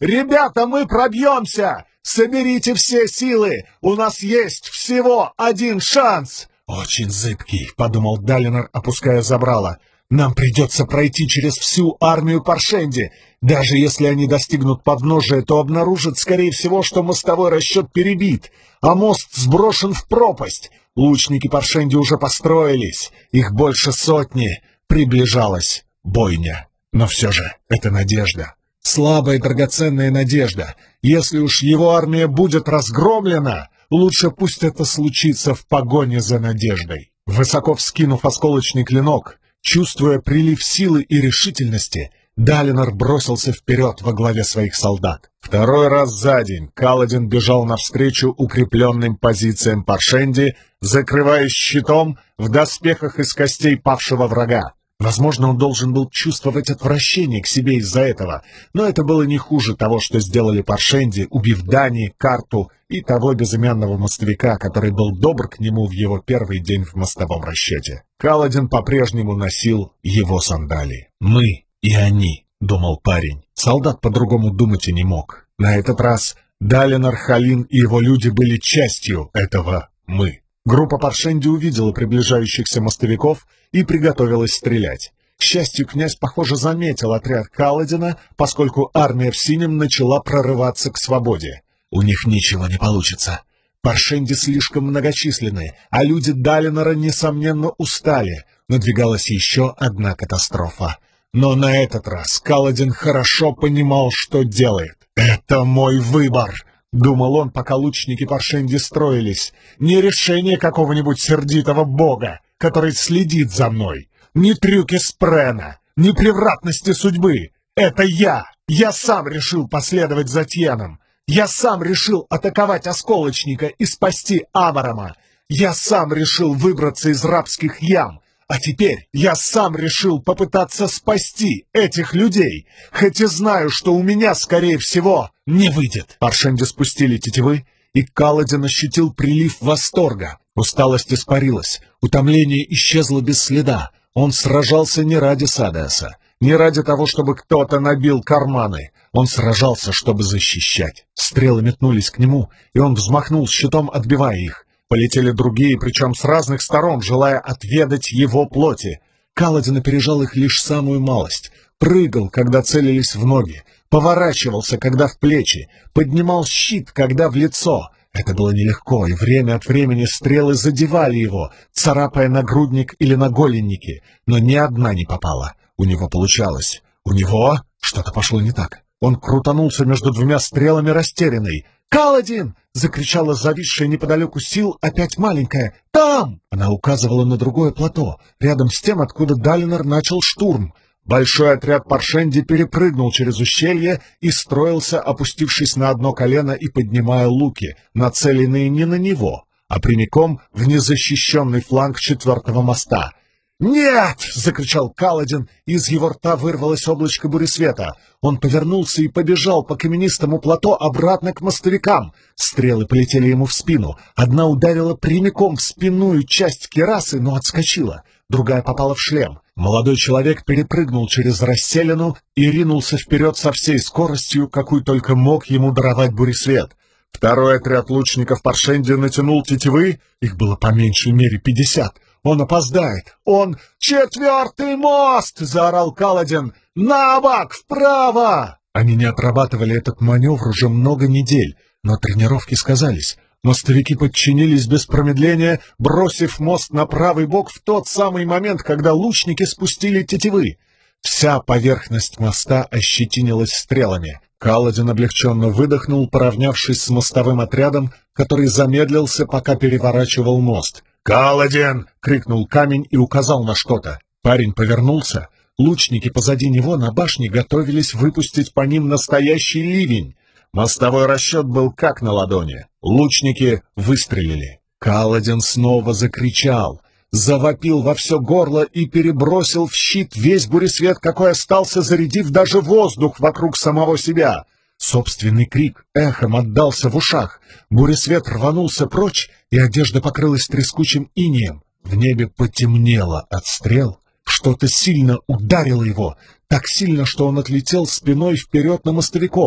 [SPEAKER 1] «Ребята, мы пробьемся! Соберите все силы! У нас есть всего один шанс!» «Очень зыбкий», — подумал Далинор, опуская забрало. «Нам придется пройти через всю армию Паршенди. Даже если они достигнут подножия, то обнаружат, скорее всего, что мостовой расчет перебит, а мост сброшен в пропасть. Лучники Паршенди уже построились, их больше сотни. Приближалась бойня. Но все же это надежда. Слабая драгоценная надежда. Если уж его армия будет разгромлена, лучше пусть это случится в погоне за надеждой». Высоко вскинув осколочный клинок, чувствуя прилив силы и решительности, Далинор бросился вперед во главе своих солдат. Второй раз за день Каладин бежал навстречу укрепленным позициям Паршенди, закрываясь щитом в доспехах из костей павшего врага. Возможно, он должен был чувствовать отвращение к себе из-за этого, но это было не хуже того, что сделали Паршенди, убив Дани, Карту и того безымянного мостовика, который был добр к нему в его первый день в мостовом расчете. Каладин по-прежнему носил его сандалии. «Мы и они», — думал парень. Солдат по-другому думать и не мог. На этот раз Далинор, Халин и его люди были частью этого «мы». Группа Паршенди увидела приближающихся мостовиков и приготовилась стрелять. К счастью, князь, похоже, заметил отряд Каладина, поскольку армия в синем начала прорываться к свободе. У них ничего не получится. Паршенди слишком многочисленны, а люди Далинора, несомненно, устали. Надвигалась еще одна катастрофа. Но на этот раз Каладин хорошо понимал, что делает. «Это мой выбор!» — думал он, пока лучники Паршенди строились. «Не решение какого-нибудь сердитого бога, который следит за мной, не трюки Спрена, не превратности судьбы. Это я! Я сам решил последовать за Тьеном. Я сам решил атаковать Осколочника и спасти Аварама. Я сам решил выбраться из рабских ям. А теперь я сам решил попытаться спасти этих людей, хоть и знаю, что у меня, скорее всего, не выйдет». Паршенди спустили тетивы, и Каладин ощутил прилив восторга. Усталость испарилась, утомление исчезло без следа. Он сражался не ради Садеаса, не ради того, чтобы кто-то набил карманы. Он сражался, чтобы защищать. Стрелы метнулись к нему, и он взмахнул щитом, отбивая их. Полетели другие, причем с разных сторон, желая отведать его плоти. Каладин опережал их лишь самую малость. Прыгал, когда целились в ноги, поворачивался, когда в плечи, поднимал щит, когда в лицо. Это было нелегко, и время от времени стрелы задевали его, царапая нагрудник или наголенники, но ни одна не попала. У него получалось. У него что-то пошло не так. Он крутанулся между двумя стрелами, растерянный. «Каладин!» — закричала зависшая неподалеку Сил, опять маленькая. «Там!» — она указывала на другое плато, рядом с тем, откуда Далинор начал штурм. Большой отряд Паршенди перепрыгнул через ущелье и строился, опустившись на одно колено и поднимая луки, нацеленные не на него, а прямиком в незащищенный фланг четвертого моста. «Нет!» — закричал Каладин, и из его рта вырвалось облачко буресвета. Он повернулся и побежал по каменистому плато обратно к мостовикам. Стрелы полетели ему в спину. Одна ударила прямиком в спинную часть кирасы, но отскочила. Другая попала в шлем. Молодой человек перепрыгнул через расселину и ринулся вперед со всей скоростью, какую только мог ему даровать буресвет. Второй отряд лучников Паршенди натянул тетивы, их было по меньшей мере пятьдесят. Он опоздает! Он... «Четвертый мост!» — заорал Каладин. «На бок! Вправо!» Они не отрабатывали этот маневр уже много недель, но тренировки сказались. Мостовики подчинились без промедления, бросив мост на правый бок в тот самый момент, когда лучники спустили тетивы. Вся поверхность моста ощетинилась стрелами. Каладин облегченно выдохнул, поравнявшись с мостовым отрядом, который замедлился, пока переворачивал мост. «Каладин!» — крикнул камень и указал на что-то. Парень повернулся. Лучники позади него на башне готовились выпустить по ним настоящий ливень. Мостовой расчет был как на ладони. Лучники выстрелили. Каладин снова закричал, завопил во все горло и перебросил в щит весь буресвет, какой остался, зарядив даже воздух вокруг самого себя. Собственный крик эхом отдался в ушах. Буресвет рванулся прочь, и одежда покрылась трескучим инеем. В небе потемнело от стрел. Что-то сильно ударило его, так сильно, что он отлетел спиной вперед на мостовиков.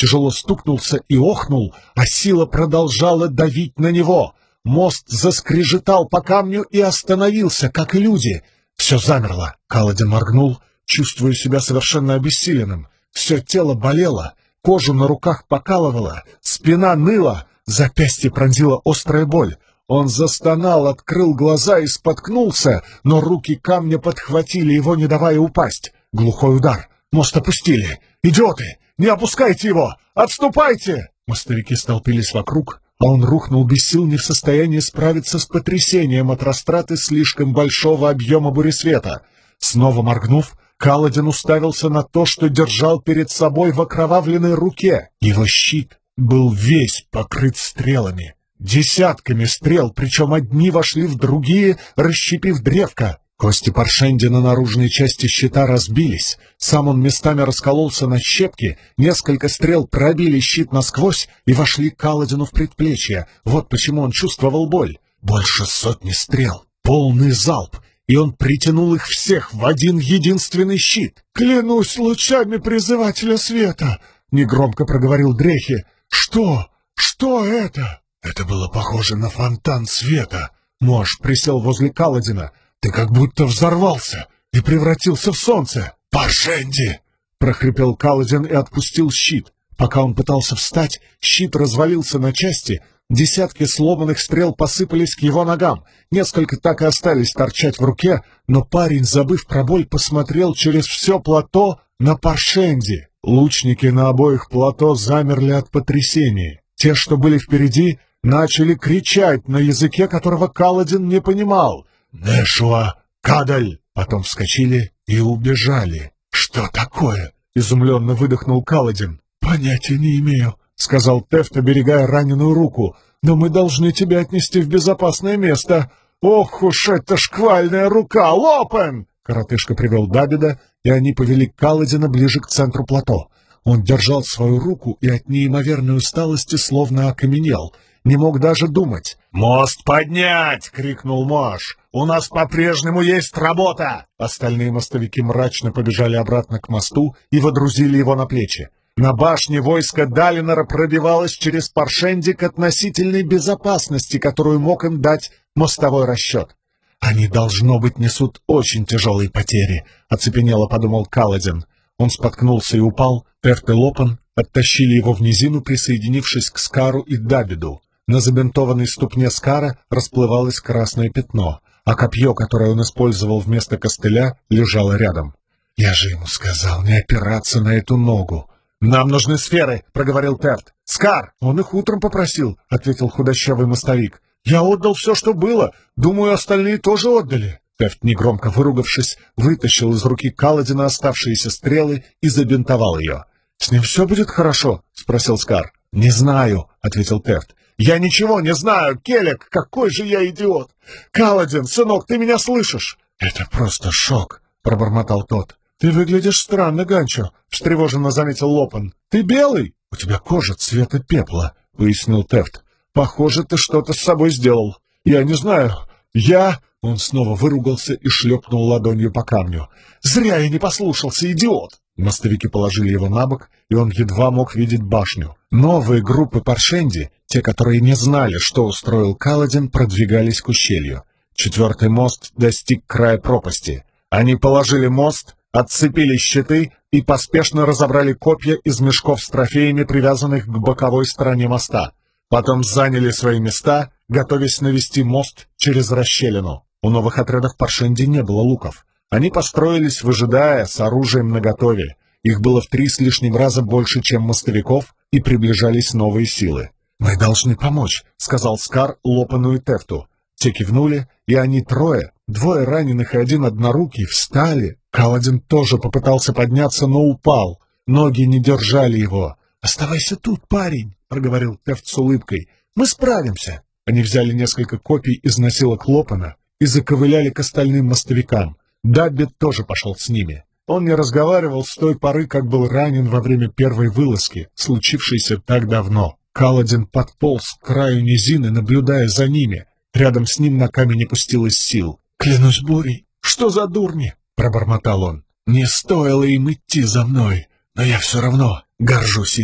[SPEAKER 1] тяжело стукнулся и охнул, а сила продолжала давить на него. Мост заскрежетал по камню и остановился, как и люди. Все замерло. Каладин моргнул, чувствуя себя совершенно обессиленным. Все тело болело, кожу на руках покалывало, спина ныла, запястье пронзила острая боль. Он застонал, открыл глаза и споткнулся, но руки камня подхватили его, не давая упасть. Глухой удар. Мост опустили. «Идиоты! Не опускайте его! Отступайте!» Мостовики столпились вокруг, а он рухнул без сил, не в состоянии справиться с потрясением от растраты слишком большого объема буресвета. Снова моргнув, Каладин уставился на то, что держал перед собой в окровавленной руке. Его щит был весь покрыт стрелами. Десятками стрел, причем одни вошли в другие, расщепив древко. Кости Паршенди на наружной части щита разбились. Сам он местами раскололся на щепки, несколько стрел пробили щит насквозь и вошли Каладину в предплечье. Вот почему он чувствовал боль. Больше сотни стрел, полный залп, и он притянул их всех в один единственный щит. «Клянусь лучами призывателя света!» — негромко проговорил Дрехи. «Что? Что это?» Это было похоже на фонтан света. Мож присел возле Каладина. «Ты как будто взорвался и превратился в солнце!» «Паршенди!» — прохрипел Каладин и отпустил щит. Пока он пытался встать, щит развалился на части. Десятки сломанных стрел посыпались к его ногам. Несколько так и остались торчать в руке, но парень, забыв про боль, посмотрел через все плато на Паршенди. Лучники на обоих плато замерли от потрясения. Те, что были впереди, начали кричать на языке, которого Каладин не понимал. «Нешуа! Кадаль!» Потом вскочили и убежали. «Что такое?» — изумленно выдохнул Каладин. «Понятия не имею», — сказал Тефт, оберегая раненую руку. «Но мы должны тебя отнести в безопасное место. Ох уж эта шквальная рука! Лопен!» Коротышка привел Дабида, и они повели Каладина ближе к центру плато. Он держал свою руку и от неимоверной усталости словно окаменел. Не мог даже думать. «Мост поднять!» — крикнул Мош. «У нас по-прежнему есть работа!» Остальные мостовики мрачно побежали обратно к мосту и водрузили его на плечи. На башне войско Далинора пробивалось через Паршенди к относительной безопасности, которую мог им дать мостовой расчет. «Они, должно быть, несут очень тяжелые потери», — оцепенело подумал Каладин. Он споткнулся и упал. Тефт и Лопен оттащили его в низину, присоединившись к Скару и Дабиду. На забинтованной ступне Скара расплывалось красное пятно, а копье, которое он использовал вместо костыля, лежало рядом. «Я же ему сказал не опираться на эту ногу». «Нам нужны сферы», — проговорил Тефт. «Скар!» «Он их утром попросил», — ответил худощавый мостовик. «Я отдал все, что было. Думаю, остальные тоже отдали». Тефт, негромко выругавшись, вытащил из руки Каладина оставшиеся стрелы и забинтовал ее. «С ним все будет хорошо?» — спросил Скар. «Не знаю», — ответил Тефт. «Я ничего не знаю, Келек, какой же я идиот! Каладин, сынок, ты меня слышишь?» «Это просто шок», — пробормотал тот. «Ты выглядишь странно, Ганчо», — встревоженно заметил Лопен. «Ты белый?» «У тебя кожа цвета пепла», — пояснил Тефт. «Похоже, ты что-то с собой сделал. Я не знаю. Я...» Он снова выругался и шлепнул ладонью по камню. «Зря я не послушался, идиот!» Мостовики положили его на бок, и он едва мог видеть башню. Новые группы Паршенди, те, которые не знали, что устроил Каладин, продвигались к ущелью. Четвертый мост достиг края пропасти. Они положили мост, отцепили щиты и поспешно разобрали копья из мешков с трофеями, привязанных к боковой стороне моста. Потом заняли свои места, готовясь навести мост через расщелину. У новых отрядов Паршенди не было луков. Они построились, выжидая, с оружием наготове. Их было в три с лишним раза больше, чем мостовиков, и приближались новые силы. «Мы должны помочь», — сказал Скар Лопену и Тефту. Те кивнули, и они трое, двое раненых и один однорукий, встали. Каладин тоже попытался подняться, но упал. Ноги не держали его. «Оставайся тут, парень», — проговорил Тефт с улыбкой. «Мы справимся». Они взяли несколько копий из носилок Лопена и заковыляли к остальным мостовикам. Даббит тоже пошел с ними. Он не разговаривал с той поры, как был ранен во время первой вылазки, случившейся так давно. Каладин подполз к краю низины, наблюдая за ними. Рядом с ним на камень опустилась сил. «Клянусь бурей, что за дурни?» — пробормотал он. «Не стоило им идти за мной, но я все равно горжусь ими».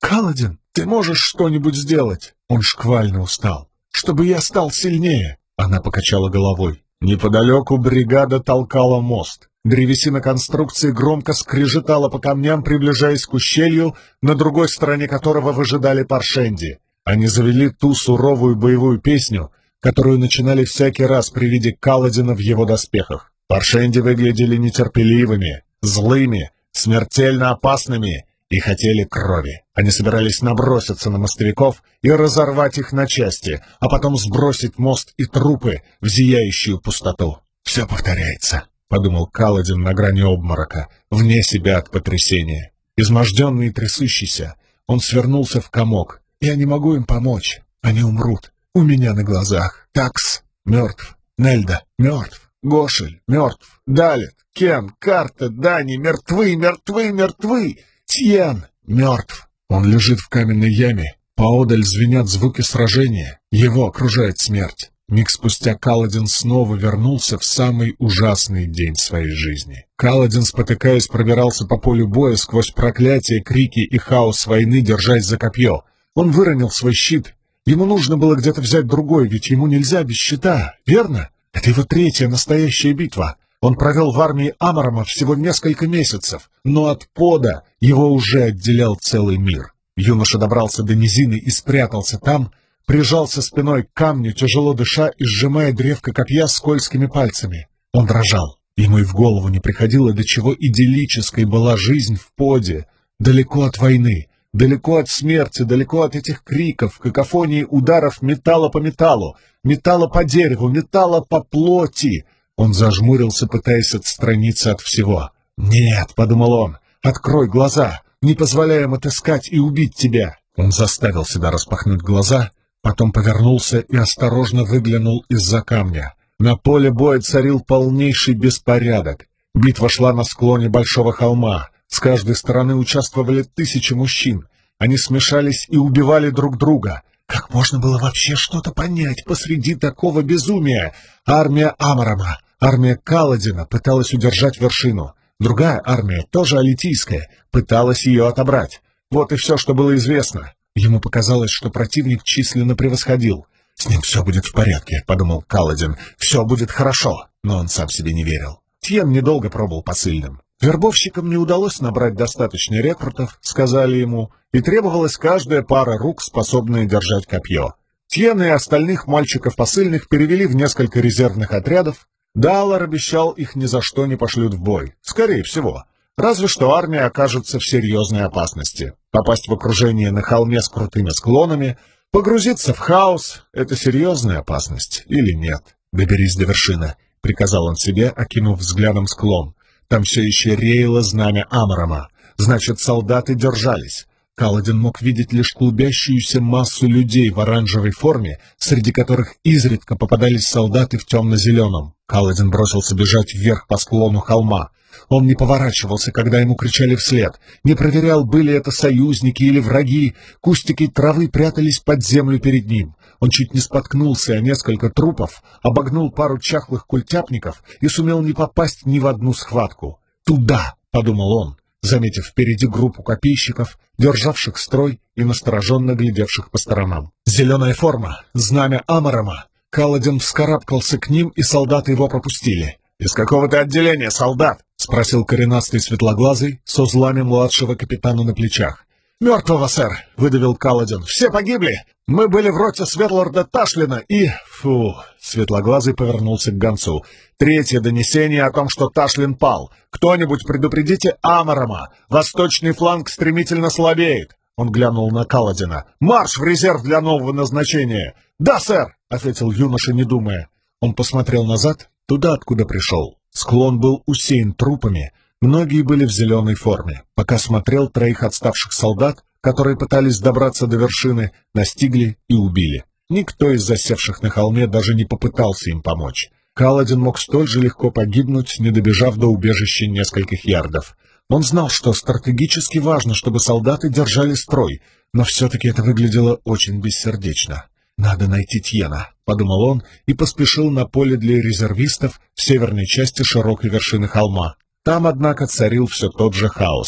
[SPEAKER 1] «Каладин, ты можешь что-нибудь сделать?» Он шквально устал. «Чтобы я стал сильнее!» Она покачала головой. Неподалеку бригада толкала мост. Древесина конструкции громко скрежетала по камням, приближаясь к ущелью, на другой стороне которого выжидали паршенди. Они завели ту суровую боевую песню, которую начинали всякий раз при виде Каладина в его доспехах. Паршенди выглядели нетерпеливыми, злыми, смертельно опасными и хотели крови. Они собирались наброситься на мостовиков и разорвать их на части, а потом сбросить мост и трупы в зияющую пустоту. «Все повторяется», — подумал Каладин на грани обморока, вне себя от потрясения. Изможденный и трясущийся, он свернулся в комок. «Я не могу им помочь. Они умрут. У меня на глазах. Такс мертв. Нельда мертв. Гошель мертв. Далит, Кен, Карта, Дани мертвы, мертвы, мертвы. Тьен мертв. Он лежит в каменной яме. Поодаль звенят звуки сражения. Его окружает смерть. Миг спустя Каладин снова вернулся в самый ужасный день своей жизни. Каладин, спотыкаясь, пробирался по полю боя сквозь проклятия, крики и хаос войны, держась за копье. Он выронил свой щит. Ему нужно было где-то взять другой, ведь ему нельзя без щита, верно? Это его третья настоящая битва. Он провел в армии Амарама всего несколько месяцев, но от пода его уже отделял целый мир. Юноша добрался до низины и спрятался там, прижался спиной к камню, тяжело дыша и сжимая древко копья скользкими пальцами. Он дрожал. Ему и в голову не приходило, до чего идиллической была жизнь в поде, далеко от войны, далеко от смерти, далеко от этих криков, какофонии ударов металла по металлу, металла по дереву, металла по плоти. Он зажмурился, пытаясь отстраниться от всего. «Нет», — подумал он, — «открой глаза, не позволяй им отыскать и убить тебя». Он заставил себя распахнуть глаза, потом повернулся и осторожно выглянул из-за камня. На поле боя царил полнейший беспорядок. Битва шла на склоне большого холма. С каждой стороны участвовали тысячи мужчин. Они смешались и убивали друг друга. Как можно было вообще что-то понять посреди такого безумия? Армия Амарама, армия Каладина пыталась удержать вершину. Другая армия, тоже алитийская, пыталась ее отобрать. Вот и все, что было известно. Ему показалось, что противник численно превосходил. «С ним все будет в порядке», — подумал Каладин. «Все будет хорошо». Но он сам себе не верил. Тьен недолго пробыл посыльным. Вербовщикам не удалось набрать достаточно рекрутов, сказали ему, и требовалась каждая пара рук, способная держать копье. Тьена и остальных мальчиков-посыльных перевели в несколько резервных отрядов. Даллар обещал, их ни за что не пошлют в бой. Скорее всего. Разве что армия окажется в серьезной опасности. Попасть в окружение на холме с крутыми склонами, погрузиться в хаос — это серьезная опасность или нет? «Доберись до вершины», — приказал он себе, окинув взглядом склон. Там все еще реяло знамя Амарама. Значит, солдаты держались. Каладин мог видеть лишь клубящуюся массу людей в оранжевой форме, среди которых изредка попадались солдаты в темно-зеленом. Каладин бросился бежать вверх по склону холма. Он не поворачивался, когда ему кричали вслед, не проверял, были это союзники или враги. Кустики травы прятались под землю перед ним. Он чуть не споткнулся о несколько трупов, обогнул пару чахлых культяпников и сумел не попасть ни в одну схватку. «Туда!» — подумал он, заметив впереди группу копейщиков, державших строй и настороженно глядевших по сторонам. Зеленая форма, знамя Амарама. Каладин вскарабкался к ним, и солдаты его пропустили. «Из какого ты отделения, солдат?» — спросил коренастый светлоглазый с узлами младшего капитана на плечах. «Мертвого, сэр!» — выдавил Каладин. «Все погибли! Мы были в роте Светлорда Ташлина и...» Фу! Светлоглазый повернулся к гонцу. «Третье донесение о том, что Ташлин пал. Кто-нибудь предупредите Амарама! Восточный фланг стремительно слабеет!» Он глянул на Каладина. «Марш в резерв для нового назначения!» «Да, сэр!» — ответил юноша, не думая. Он посмотрел назад, туда, откуда пришел. Склон был усеян трупами. Многие были в зеленой форме. Пока смотрел, троих отставших солдат, которые пытались добраться до вершины, настигли и убили. Никто из засевших на холме даже не попытался им помочь. Каладин мог столь же легко погибнуть, не добежав до убежища нескольких ярдов. Он знал, что стратегически важно, чтобы солдаты держали строй, но все-таки это выглядело очень бессердечно. «Надо найти Тьена», — подумал он и поспешил на поле для резервистов в северной части широкой вершины холма. Там, однако, царил все тот же хаос.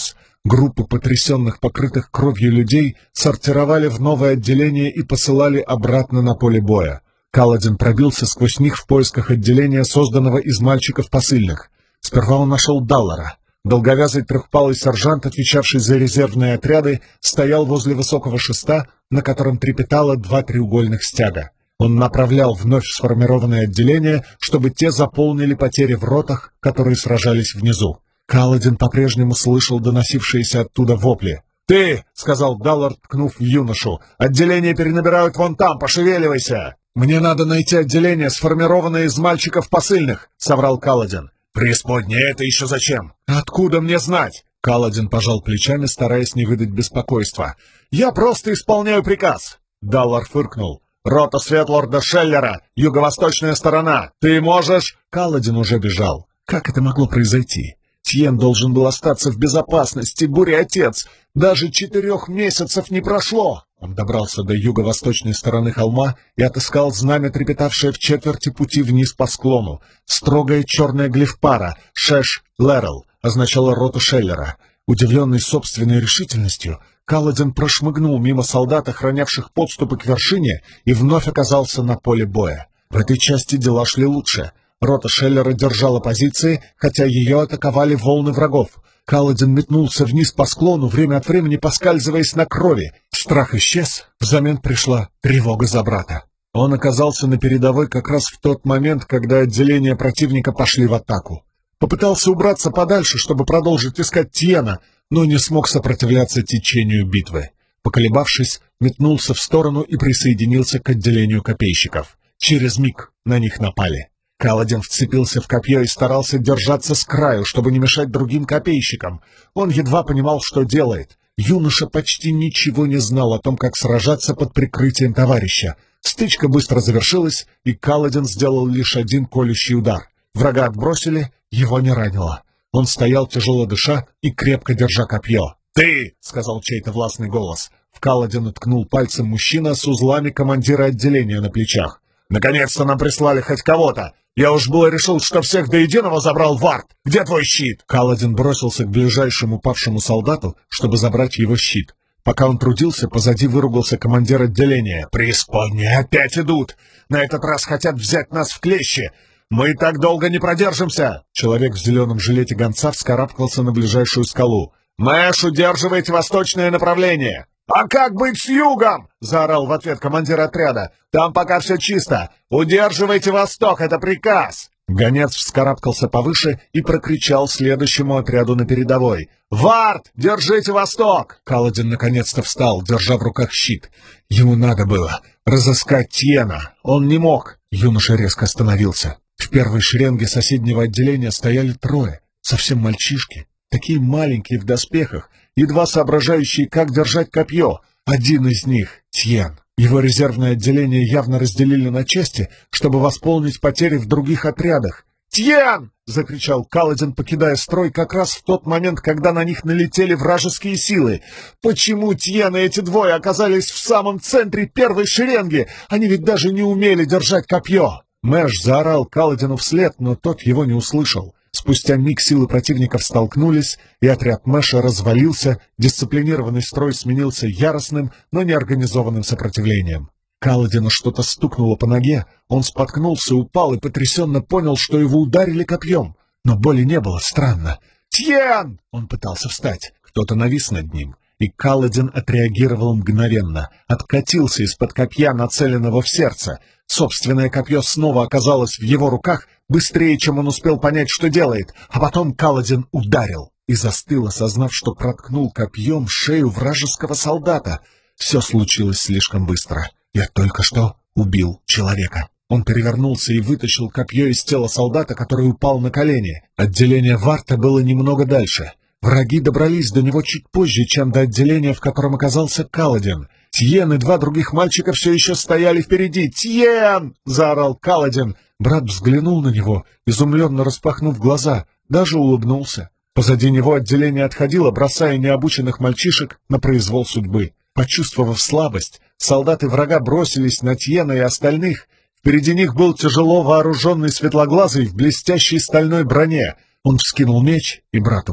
[SPEAKER 1] Группы потрясенных, покрытых кровью людей сортировали в новое отделение и посылали обратно на поле боя. Каладин пробился сквозь них в поисках отделения, созданного из мальчиков посыльных. Сперва он нашел Даллара. Долговязый трехпалый сержант, отвечавший за резервные отряды, стоял возле высокого шеста, на котором трепетало два треугольных стяга. Он направлял вновь сформированное отделение, чтобы те заполнили потери в ротах, которые сражались внизу. Каладин по-прежнему слышал доносившиеся оттуда вопли. «Ты!» — сказал Даллар, ткнув в юношу. «Отделение перенабирают вон там, пошевеливайся!» «Мне надо найти отделение, сформированное из мальчиков посыльных», — соврал Каладин. «Преисподняя, это еще зачем? Откуда мне знать?» Каладин пожал плечами, стараясь не выдать беспокойства. «Я просто исполняю приказ!» Даллар фыркнул. «Рота Светлорда Шеллера, юго-восточная сторона! Ты можешь...» Каладин уже бежал. Как это могло произойти? Тьен должен был остаться в безопасности, буря-отец! Даже четырех месяцев не прошло! Он добрался до юго-восточной стороны холма и отыскал знамя, трепетавшее в четверти пути вниз по склону. Строгая черная глифпара «Шеш Лерл» означала роту Шеллера. Удивленный собственной решительностью, Каладин прошмыгнул мимо солдат, охранявших подступы к вершине, и вновь оказался на поле боя. В этой части дела шли лучше. Рота Шеллера держала позиции, хотя ее атаковали волны врагов. Каладин метнулся вниз по склону, время от времени поскальзываясь на крови. Страх исчез, взамен пришла тревога за брата. Он оказался на передовой как раз в тот момент, когда отделения противника пошли в атаку. Попытался убраться подальше, чтобы продолжить искать Тьена, но не смог сопротивляться течению битвы. Поколебавшись, метнулся в сторону и присоединился к отделению копейщиков. Через миг на них напали. Каладин вцепился в копье и старался держаться с краю, чтобы не мешать другим копейщикам. Он едва понимал, что делает. Юноша почти ничего не знал о том, как сражаться под прикрытием товарища. Стычка быстро завершилась, и Каладин сделал лишь один колющий удар. Врага отбросили, его не ранило. Он стоял, тяжело дыша и крепко держа копье. «Ты!» — сказал чей-то властный голос. В Каладина ткнул пальцем мужчина с узлами командира отделения на плечах. «Наконец-то нам прислали хоть кого-то! Я уж было решил, что всех до единого забрал Вард! Где твой щит?» Каладин бросился к ближайшему павшему солдату, чтобы забрать его щит. Пока он трудился, позади выругался командир отделения. «Преисподние опять идут! На этот раз хотят взять нас в клещи! Мы так долго не продержимся!» Человек в зеленом жилете гонца вскарабкался на ближайшую скалу. «Мэш, удерживайте восточное направление!» «А как быть с югом?» — заорал в ответ командир отряда. «Там пока все чисто. Удерживайте восток, это приказ!» Гонец вскарабкался повыше и прокричал следующему отряду на передовой. «Вард, держите восток!» Каладин наконец-то встал, держа в руках щит. Ему надо было разыскать Тьена. Он не мог. Юноша резко остановился. В первой шеренге соседнего отделения стояли трое, совсем мальчишки, такие маленькие в доспехах, едва соображающие, как держать копье. Один из них — Тьен. Его резервное отделение явно разделили на части, чтобы восполнить потери в других отрядах. «Тьен!» — закричал Каладин, покидая строй как раз в тот момент, когда на них налетели вражеские силы. «Почему Тьен и эти двое оказались в самом центре первой шеренги? Они ведь даже не умели держать копье!» Мэш заорал Каладину вслед, но тот его не услышал. Спустя миг силы противников столкнулись, и отряд Мэша развалился, дисциплинированный строй сменился яростным, но неорганизованным сопротивлением. Каладину что-то стукнуло по ноге, он споткнулся, упал и потрясенно понял, что его ударили копьем. Но боли не было, странно. «Тьен!» — он пытался встать. Кто-то навис над ним, и Каладин отреагировал мгновенно, откатился из-под копья, нацеленного в сердце. Собственное копье снова оказалось в его руках быстрее, чем он успел понять, что делает, а потом Каладин ударил и застыл, осознав, что проткнул копьем шею вражеского солдата. Все случилось слишком быстро. Я только что убил человека. Он перевернулся и вытащил копье из тела солдата, который упал на колени. Отделение Варта было немного дальше. Враги добрались до него чуть позже, чем до отделения, в котором оказался Каладин. Тьен и два других мальчика все еще стояли впереди. «Тьен!» — заорал Каладин. Брат взглянул на него, изумленно распахнув глаза, даже улыбнулся. Позади него отделение отходило, бросая необученных мальчишек на произвол судьбы. Почувствовав слабость, солдаты врага бросились на Тьена и остальных. Впереди них был тяжело вооруженный светлоглазый в блестящей стальной броне. Он вскинул меч, и брат упал.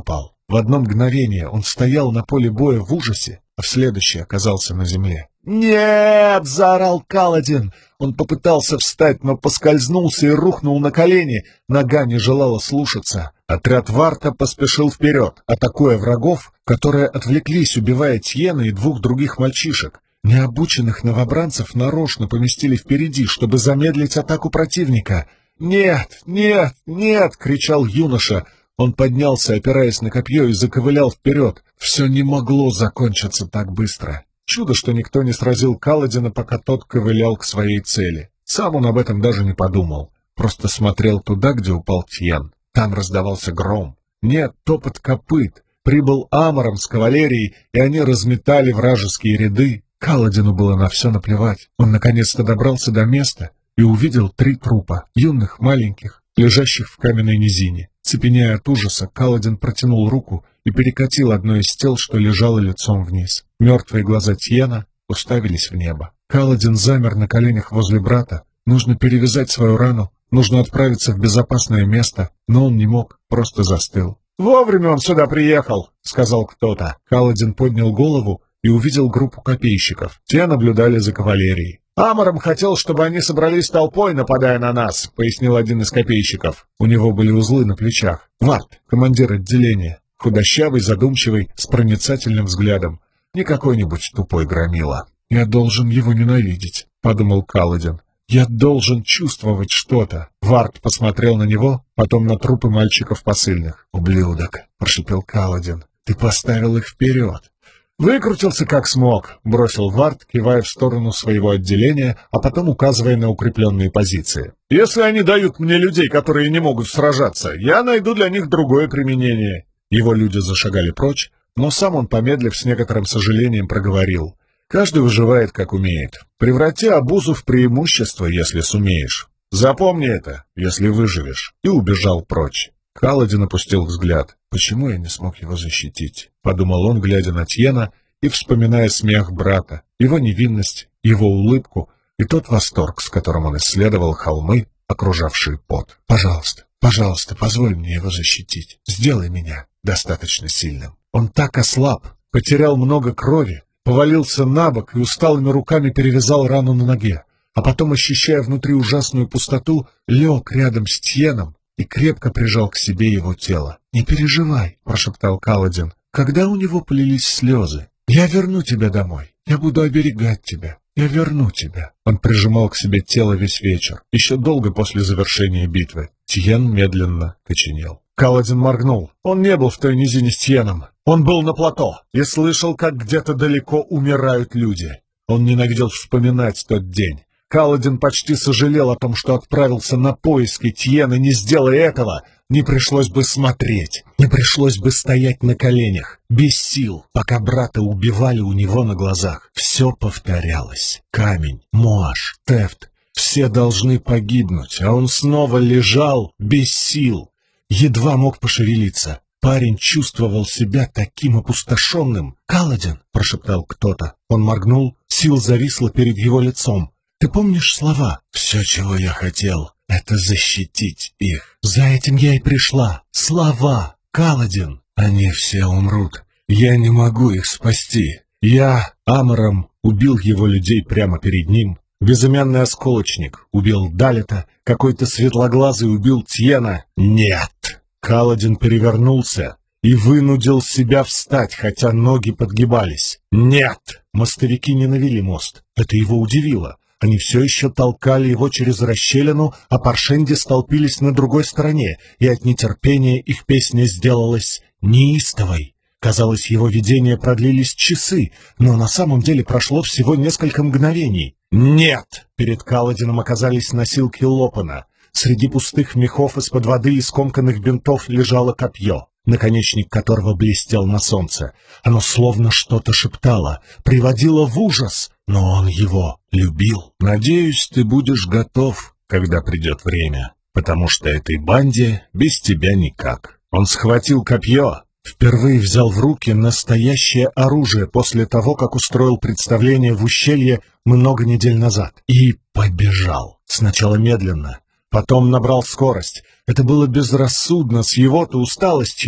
[SPEAKER 1] В одно мгновение он стоял на поле боя в ужасе, а в следующее оказался на земле. «Нет!» — заорал Каладин. Он попытался встать, но поскользнулся и рухнул на колени. Нога не желала слушаться. Отряд Варта поспешил вперед, атакуя врагов, которые отвлеклись, убивая Тьена и двух других мальчишек. Необученных новобранцев нарочно поместили впереди, чтобы замедлить атаку противника. «Нет! Нет! Нет!» — кричал юноша. Он поднялся, опираясь на копье, и заковылял вперед. Все не могло закончиться так быстро. Чудо, что никто не сразил Каладина, пока тот ковылял к своей цели. Сам он об этом даже не подумал. Просто смотрел туда, где упал Тьен. Там раздавался гром. Нет, топот копыт. Прибыл Амаром с кавалерией, и они разметали вражеские ряды. Каладину было на все наплевать. Он наконец-то добрался до места и увидел три трупа, юных, маленьких, лежащих в каменной низине. Цепеняя от ужаса, Каладин протянул руку и перекатил одно из тел, что лежало лицом вниз. Мертвые глаза Тьена уставились в небо. Каладин замер на коленях возле брата. Нужно перевязать свою рану, нужно отправиться в безопасное место, но он не мог, просто застыл. «Вовремя он сюда приехал», — сказал кто-то. Каладин поднял голову и увидел группу копейщиков. Те наблюдали за кавалерией. «Амаром хотел, чтобы они собрались толпой, нападая на нас», — пояснил один из копейщиков. У него были узлы на плечах. Варт, командир отделения, худощавый, задумчивый, с проницательным взглядом. Не какой-нибудь тупой громила. «Я должен его ненавидеть», — подумал Каладин. «Я должен чувствовать что-то». Варт посмотрел на него, потом на трупы мальчиков посыльных. «Ублюдок», — прошипел Каладин, — «ты поставил их вперед». «Выкрутился как смог», — бросил Варт, кивая в сторону своего отделения, а потом указывая на укрепленные позиции. «Если они дают мне людей, которые не могут сражаться, я найду для них другое применение». Его люди зашагали прочь, но сам он, помедлив, с некоторым сожалением проговорил. «Каждый выживает, как умеет. Преврати обузу в преимущество, если сумеешь. Запомни это, если выживешь», и убежал прочь. Каладин опустил взгляд. «Почему я не смог его защитить?» — подумал он, глядя на Тьена и вспоминая смех брата, его невинность, его улыбку и тот восторг, с которым он исследовал холмы, окружавшие пот. «Пожалуйста, пожалуйста, позволь мне его защитить. Сделай меня достаточно сильным». Он так ослаб, потерял много крови, повалился на бок и усталыми руками перевязал рану на ноге, а потом, ощущая внутри ужасную пустоту, лег рядом с Тьеном и крепко прижал к себе его тело. «Не переживай», — прошептал Каладин, — «когда у него полились слезы. Я верну тебя домой, я буду оберегать тебя, я верну тебя». Он прижимал к себе тело весь вечер, еще долго после завершения битвы. Тьен медленно коченел. Каладин моргнул. Он не был в той низине с Тьеном. Он был на плато и слышал, как где-то далеко умирают люди. Он ненавидел вспоминать тот день. Каладин почти сожалел о том, что отправился на поиски Тьена, не сделая этого, не пришлось бы смотреть, не пришлось бы стоять на коленях, без сил, пока брата убивали у него на глазах. Все повторялось. Камень, Моаш, Тефт — все должны погибнуть, а он снова лежал без сил, едва мог пошевелиться. Парень чувствовал себя таким опустошенным. «Каладин!» — прошептал кто-то. Он моргнул, сил зависла перед его лицом. «Ты помнишь слова? Все, чего я хотел, это защитить их. За этим я и пришла. Слова, Каладин. Они все умрут. Я не могу их спасти. Я Амаром убил его людей прямо перед ним. Безымянный осколочник убил Далита, какой-то светлоглазый убил Тьена. Нет!» Каладин перевернулся и вынудил себя встать, хотя ноги подгибались. «Нет!» Мостовики не навели мост. Это его удивило. Они все еще толкали его через расщелину, а паршенди столпились на другой стороне, и от нетерпения их песня сделалась неистовой. Казалось, его видения продлились часы, но на самом деле прошло всего несколько мгновений. «Нет!» Перед Каладином оказались носилки Лопана. Среди пустых мехов из-под воды и скомканных бинтов лежало копье, наконечник которого блестел на солнце. Оно словно что-то шептало, приводило в ужас, но он его любил. «Надеюсь, ты будешь готов, когда придет время, потому что этой банде без тебя никак». Он схватил копье, впервые взял в руки настоящее оружие после того, как устроил представление в ущелье много недель назад, и побежал. Сначала медленно, потом набрал скорость. Это было безрассудно с его-то усталостью,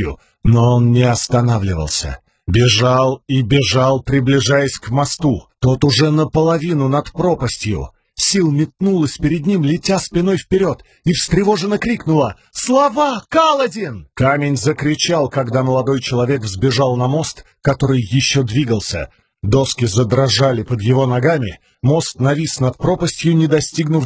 [SPEAKER 1] Но он не останавливался. Бежал и бежал, приближаясь к мосту. Тот уже наполовину над пропастью. Сил метнулась перед ним, летя спиной вперед, и встревоженно крикнула: «Слова, Каладин!» Камень закричал, когда молодой человек взбежал на мост, который еще двигался. Доски задрожали под его ногами, мост навис над пропастью, не достигнув